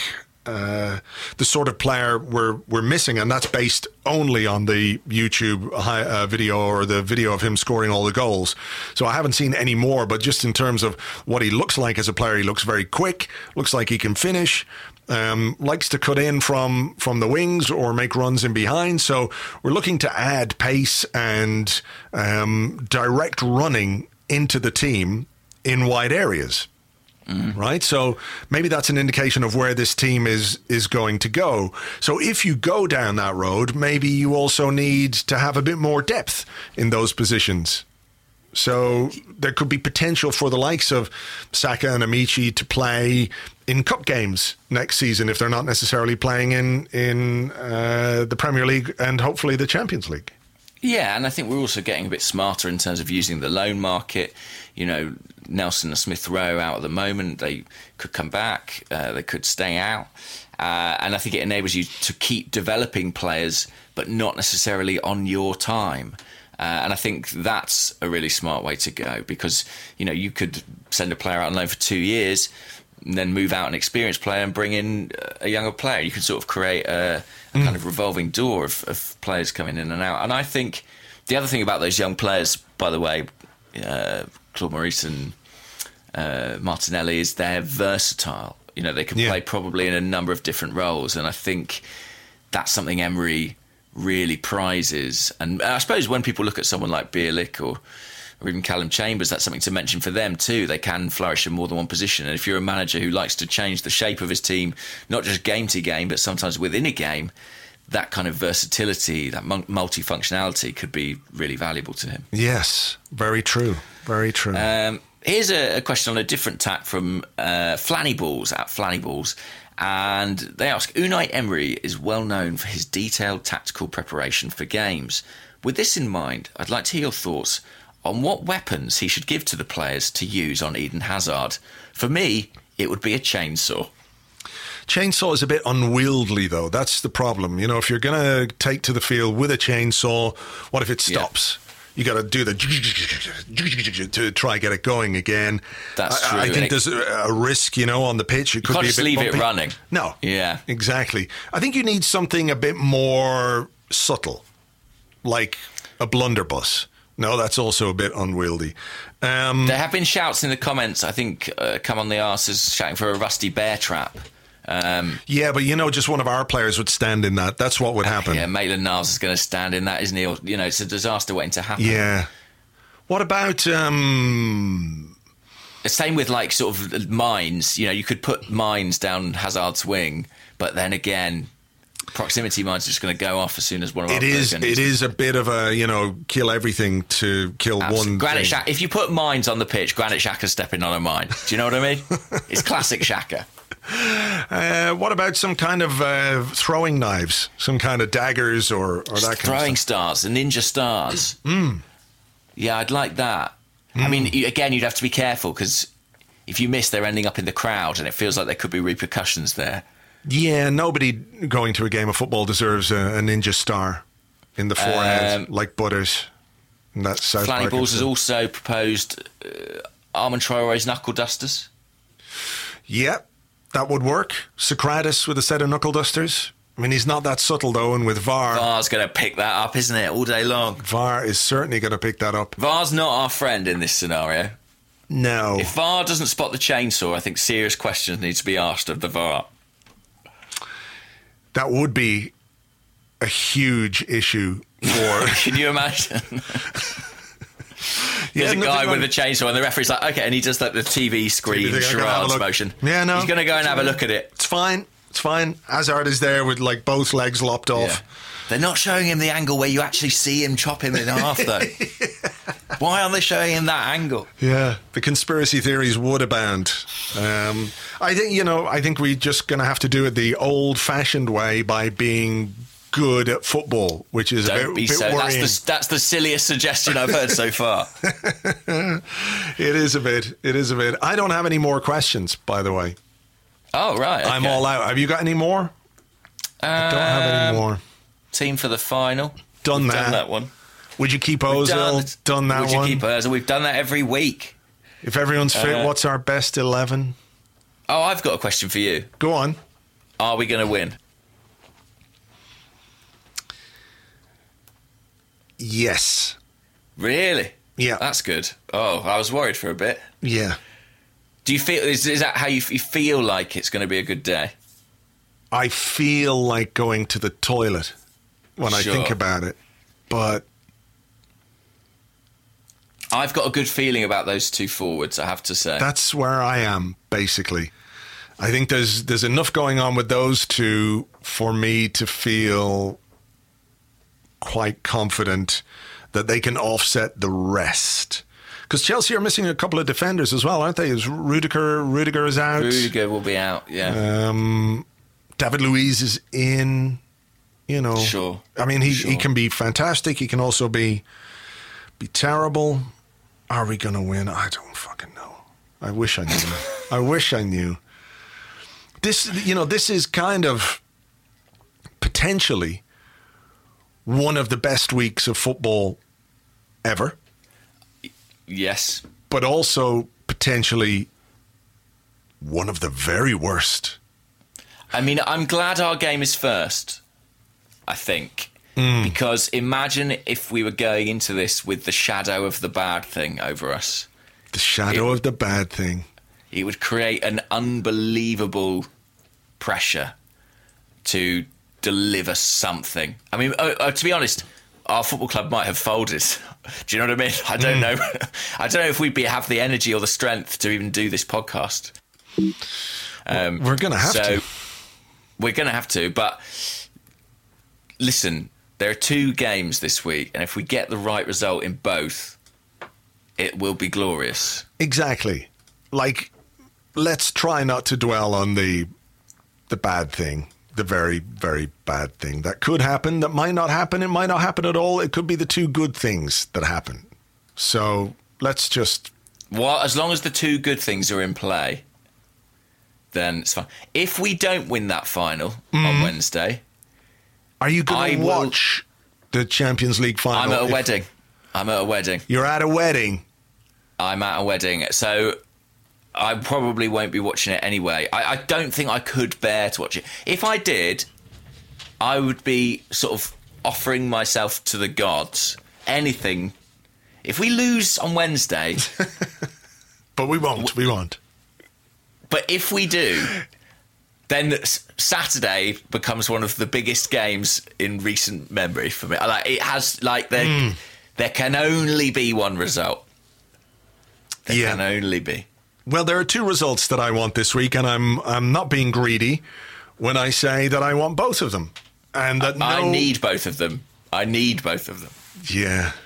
B: the sort of player we're missing, and that's based only on the YouTube video or the video of him scoring all the goals. So I haven't seen any more, but just in terms of what he looks like as a player, he looks very quick, looks like he can finish, likes to cut in from the wings or make runs in behind. So we're looking to add pace and direct running into the team in wide areas. Right, so maybe that's an indication of where this team is going to go. So if you go down that road, maybe you also need to have a bit more depth in those positions. So there could be potential for the likes of Saka and Amici to play in cup games next season if they're not necessarily playing in the Premier League and hopefully the Champions League.
E: Yeah, and I think we're also getting a bit smarter in terms of using the loan market. You know, Nelson and Smith Rowe out at the moment. They could come back. They could stay out. And I think it enables you to keep developing players, but not necessarily on your time. And I think that's a really smart way to go because, you know, you could send a player out on loan for 2 years and then move out an experienced player and bring in a younger player. You can sort of create a kind of revolving door of players coming in and out. And I think the other thing about those young players, by the way, Claude Maurice and Martinelli, is they're versatile. You know, they can play probably in a number of different roles. And I think that's something Emery really prizes. And I suppose when people look at someone like Bielik or even Callum Chambers, that's something to mention for them too. They can flourish in more than one position. And if you're a manager who likes to change the shape of his team, not just game to game, but sometimes within a game, that kind of versatility, that multifunctionality could be really valuable to him.
B: Yes, very true. Very true.
E: Here's a question on a different tack from Flannyballs at Flannyballs. And they ask, Unai Emery is well known for his detailed tactical preparation for games. With this in mind, I'd like to hear your thoughts on what weapons he should give to the players to use on Eden Hazard. For me, it would be a chainsaw.
B: Chainsaw is a bit unwieldy, though. That's the problem. You know, if you're going to take to the field with a chainsaw, what if it stops? Yeah. You got to do the to try get it going again.
E: That's true.
B: I think there's a risk, you know, on the pitch. It could
E: can't
B: be a
E: just
B: bit
E: leave
B: bumpy.
E: it running.
B: No.
E: Yeah.
B: Exactly. I think you need something a bit more subtle, like a blunderbuss. No, that's also a bit unwieldy.
E: There have been shouts in the comments, I think, Come On The Arse is shouting for a rusty bear trap.
B: Yeah, but, you know, just one of our players would stand in that. That's what would happen.
E: Yeah, Maitland-Niles is going to stand in that, isn't he? Or, you know, it's a disaster waiting to happen.
B: Yeah. What about...
E: Same with, like, sort of mines. You know, you could put mines down Hazard's wing, but then again... proximity mines are just going to go off as soon as one of our players.
B: It is a bit of a, you know, kill everything to kill one
E: Granit
B: thing.
E: Xhaka, if you put mines on the pitch, Granit Xhaka's stepping on a mine. Do you know what I mean? It's classic Xhaka.
B: What about some kind of throwing knives, some kind of daggers or that kind of stuff?
E: Throwing stars, the ninja stars. Yeah, I'd like that. I mean, again, you'd have to be careful because if you miss, they're ending up in the crowd and it feels like there could be repercussions there. Yeah,
B: nobody going to a game of football deserves a ninja star in the forehead like Butters.
E: Flanny Balls has also proposed Armand Traore's knuckle dusters.
B: Yeah, that would work. Socrates with a set of knuckle dusters. I mean, he's not that subtle, though, and with VAR...
E: VAR's going to pick that up, isn't it, all day long?
B: VAR is certainly going to pick that up.
E: VAR's not our friend in this scenario.
B: No.
E: If VAR doesn't spot the chainsaw, I think serious questions need to be asked of the VAR.
B: That would be a huge issue for...
E: Can you imagine? There's a guy with a chainsaw and the referee's like, okay, and he does like the TV screen charades motion.
B: Yeah, no.
E: He's going to go and have a look at it.
B: It's fine. It's fine. Hazard is there with like both legs lopped off.
E: Yeah. They're not showing him the angle where you actually see him chop him in half, though. Why aren't they showing him that angle?
B: Yeah, the conspiracy theories would abound. I think we're just going to have to do it the old-fashioned way by being good at football, which is a bit worrying.
E: That's the silliest suggestion I've heard so far.
B: It is a bit. I don't have any more questions, by the way.
E: Oh, right. Okay.
B: I'm all out. Have you got any more? I don't have any more.
E: Team for the final.
B: Done that
E: one.
B: Would you keep Ozil? Done that one.
E: Would you keep Ozil? We've done that every week.
B: If everyone's fit, what's our best 11?
E: Oh, I've got a question for you.
B: Go on.
E: Are we going to win?
B: Yes.
E: Really?
B: Yeah.
E: That's good. Oh, I was worried for a bit.
B: Yeah.
E: Do you feel, is that how you feel like it's going to be a good day?
B: I feel like going to the toilet when I think about it, but
E: I've got a good feeling about those two forwards, I have to say.
B: That's where I am, basically. I think there's enough going on with those two for me to feel quite confident that they can offset the rest. Because Chelsea are missing a couple of defenders as well, aren't they? Is Rudiger is out.
E: Rudiger will be out, yeah.
B: David Luiz is in, you know.
E: Sure.
B: I mean, he can be fantastic. He can also be terrible. Are we going to win? I don't fucking know. I wish I knew. I wish I knew. This is kind of potentially one of the best weeks of football ever.
E: Yes.
B: But also potentially one of the very worst.
E: I mean, I'm glad our game is first, I think. Because imagine if we were going into this with the shadow of the bad thing over us.
B: The shadow of the bad thing.
E: It would create an unbelievable pressure to deliver something. I mean, to be honest, our football club might have folded. Do you know what I mean? I don't know. I don't know if we'd have the energy or the strength to even do this podcast.
B: We're going to have to.
E: We're going to have to. But listen, there are 2 games this week, and if we get the right result in both, it will be glorious.
B: Exactly. Like, let's try not to dwell on the bad thing. The very, very bad thing that could happen, that might not happen, it might not happen at all. It could be the 2 good things that happen. So let's just...
E: Well, as long as the 2 good things are in play, then it's fine. If we don't win that final on Wednesday...
B: Are you going to watch the Champions League final?
E: I'm at a wedding.
B: You're at a wedding?
E: I'm at a wedding. So... I probably won't be watching it anyway. I don't think I could bear to watch it. If I did, I would be sort of offering myself to the gods. Anything. If we lose on Wednesday...
B: But we won't.
E: But if we do, then Saturday becomes one of the biggest games in recent memory for me. Like, it has, like, there can only be one result. There can only be.
B: Well, there are 2 results that I want this week, and I'm not being greedy when I say that I want both of them. And that
E: I need both of them.
B: Yeah.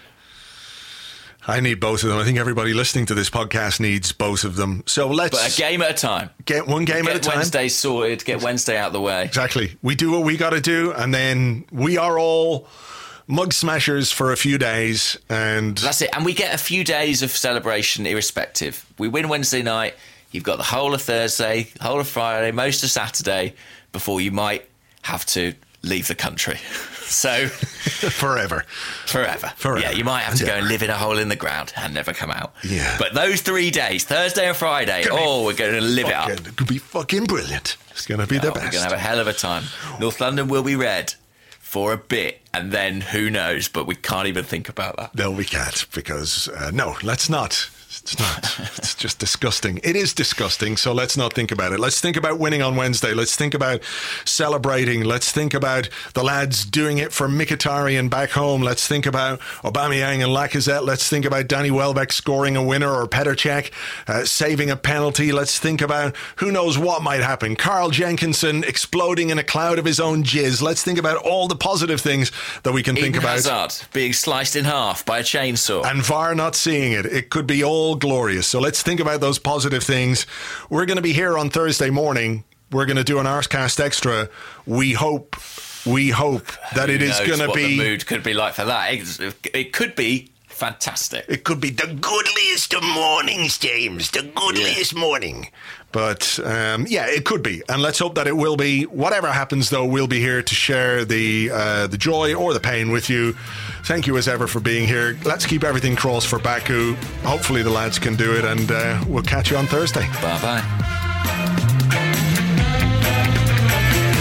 B: I need both of them. I think everybody listening to this podcast needs both of them. So let's...
E: But a game at a time.
B: Get one game at a time.
E: Get Wednesday sorted. Get Wednesday out of the way.
B: Exactly. We do what we got to do, and then we are all... mug smashers for a few days, and
E: that's it. And we get a few days of celebration irrespective. We win Wednesday night, you've got the whole of Thursday, whole of Friday, most of Saturday before you might have to leave the country. So
B: forever.
E: Yeah, you might have to go and live in a hole in the ground and never come out.
B: Yeah.
E: But those 3 days, Thursday and Friday, we're going to live it up.
B: It could be fucking brilliant. It's going to be the best.
E: We're going to have a hell of a time. North London will be red for a bit, and then who knows, but we can't even think about that.
B: No, we can't, because no, let's not. It's not. It's just disgusting. It is disgusting, so let's not think about it. Let's think about winning on Wednesday. Let's think about celebrating. Let's think about the lads doing it for Mkhitaryan back home. Let's think about Aubameyang and Lacazette. Let's think about Danny Welbeck scoring a winner, or Petr Cech saving a penalty. Let's think about who knows what might happen. Carl Jenkinson exploding in a cloud of his own jizz. Let's think about all the positive things that we can think about.
E: Hazard being sliced in half by a chainsaw.
B: And VAR not seeing it. It could be all glorious. So let's think about those positive things. We're going to be here on Thursday morning. We're going to do an Arscast Extra. We hope that it is going to be...
E: the mood could be like for that. It could be fantastic.
B: It could be the goodliest of mornings, James. The goodliest morning. But, it could be. And let's hope that it will be. Whatever happens, though, we'll be here to share the joy or the pain with you. Thank you, as ever, for being here. Let's keep everything crossed for Baku. Hopefully the lads can do it, and we'll catch you on Thursday.
E: Bye-bye.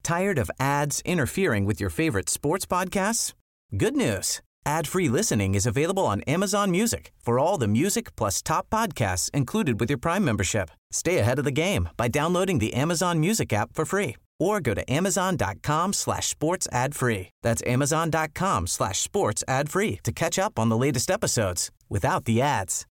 A: Tired of ads interfering with your favorite sports podcasts? Good news. Ad-free listening is available on Amazon Music for all the music plus top podcasts included with your Prime membership. Stay ahead of the game by downloading the Amazon Music app for free or go to amazon.com/sports ad free. That's amazon.com/sports ad free to catch up on the latest episodes without the ads.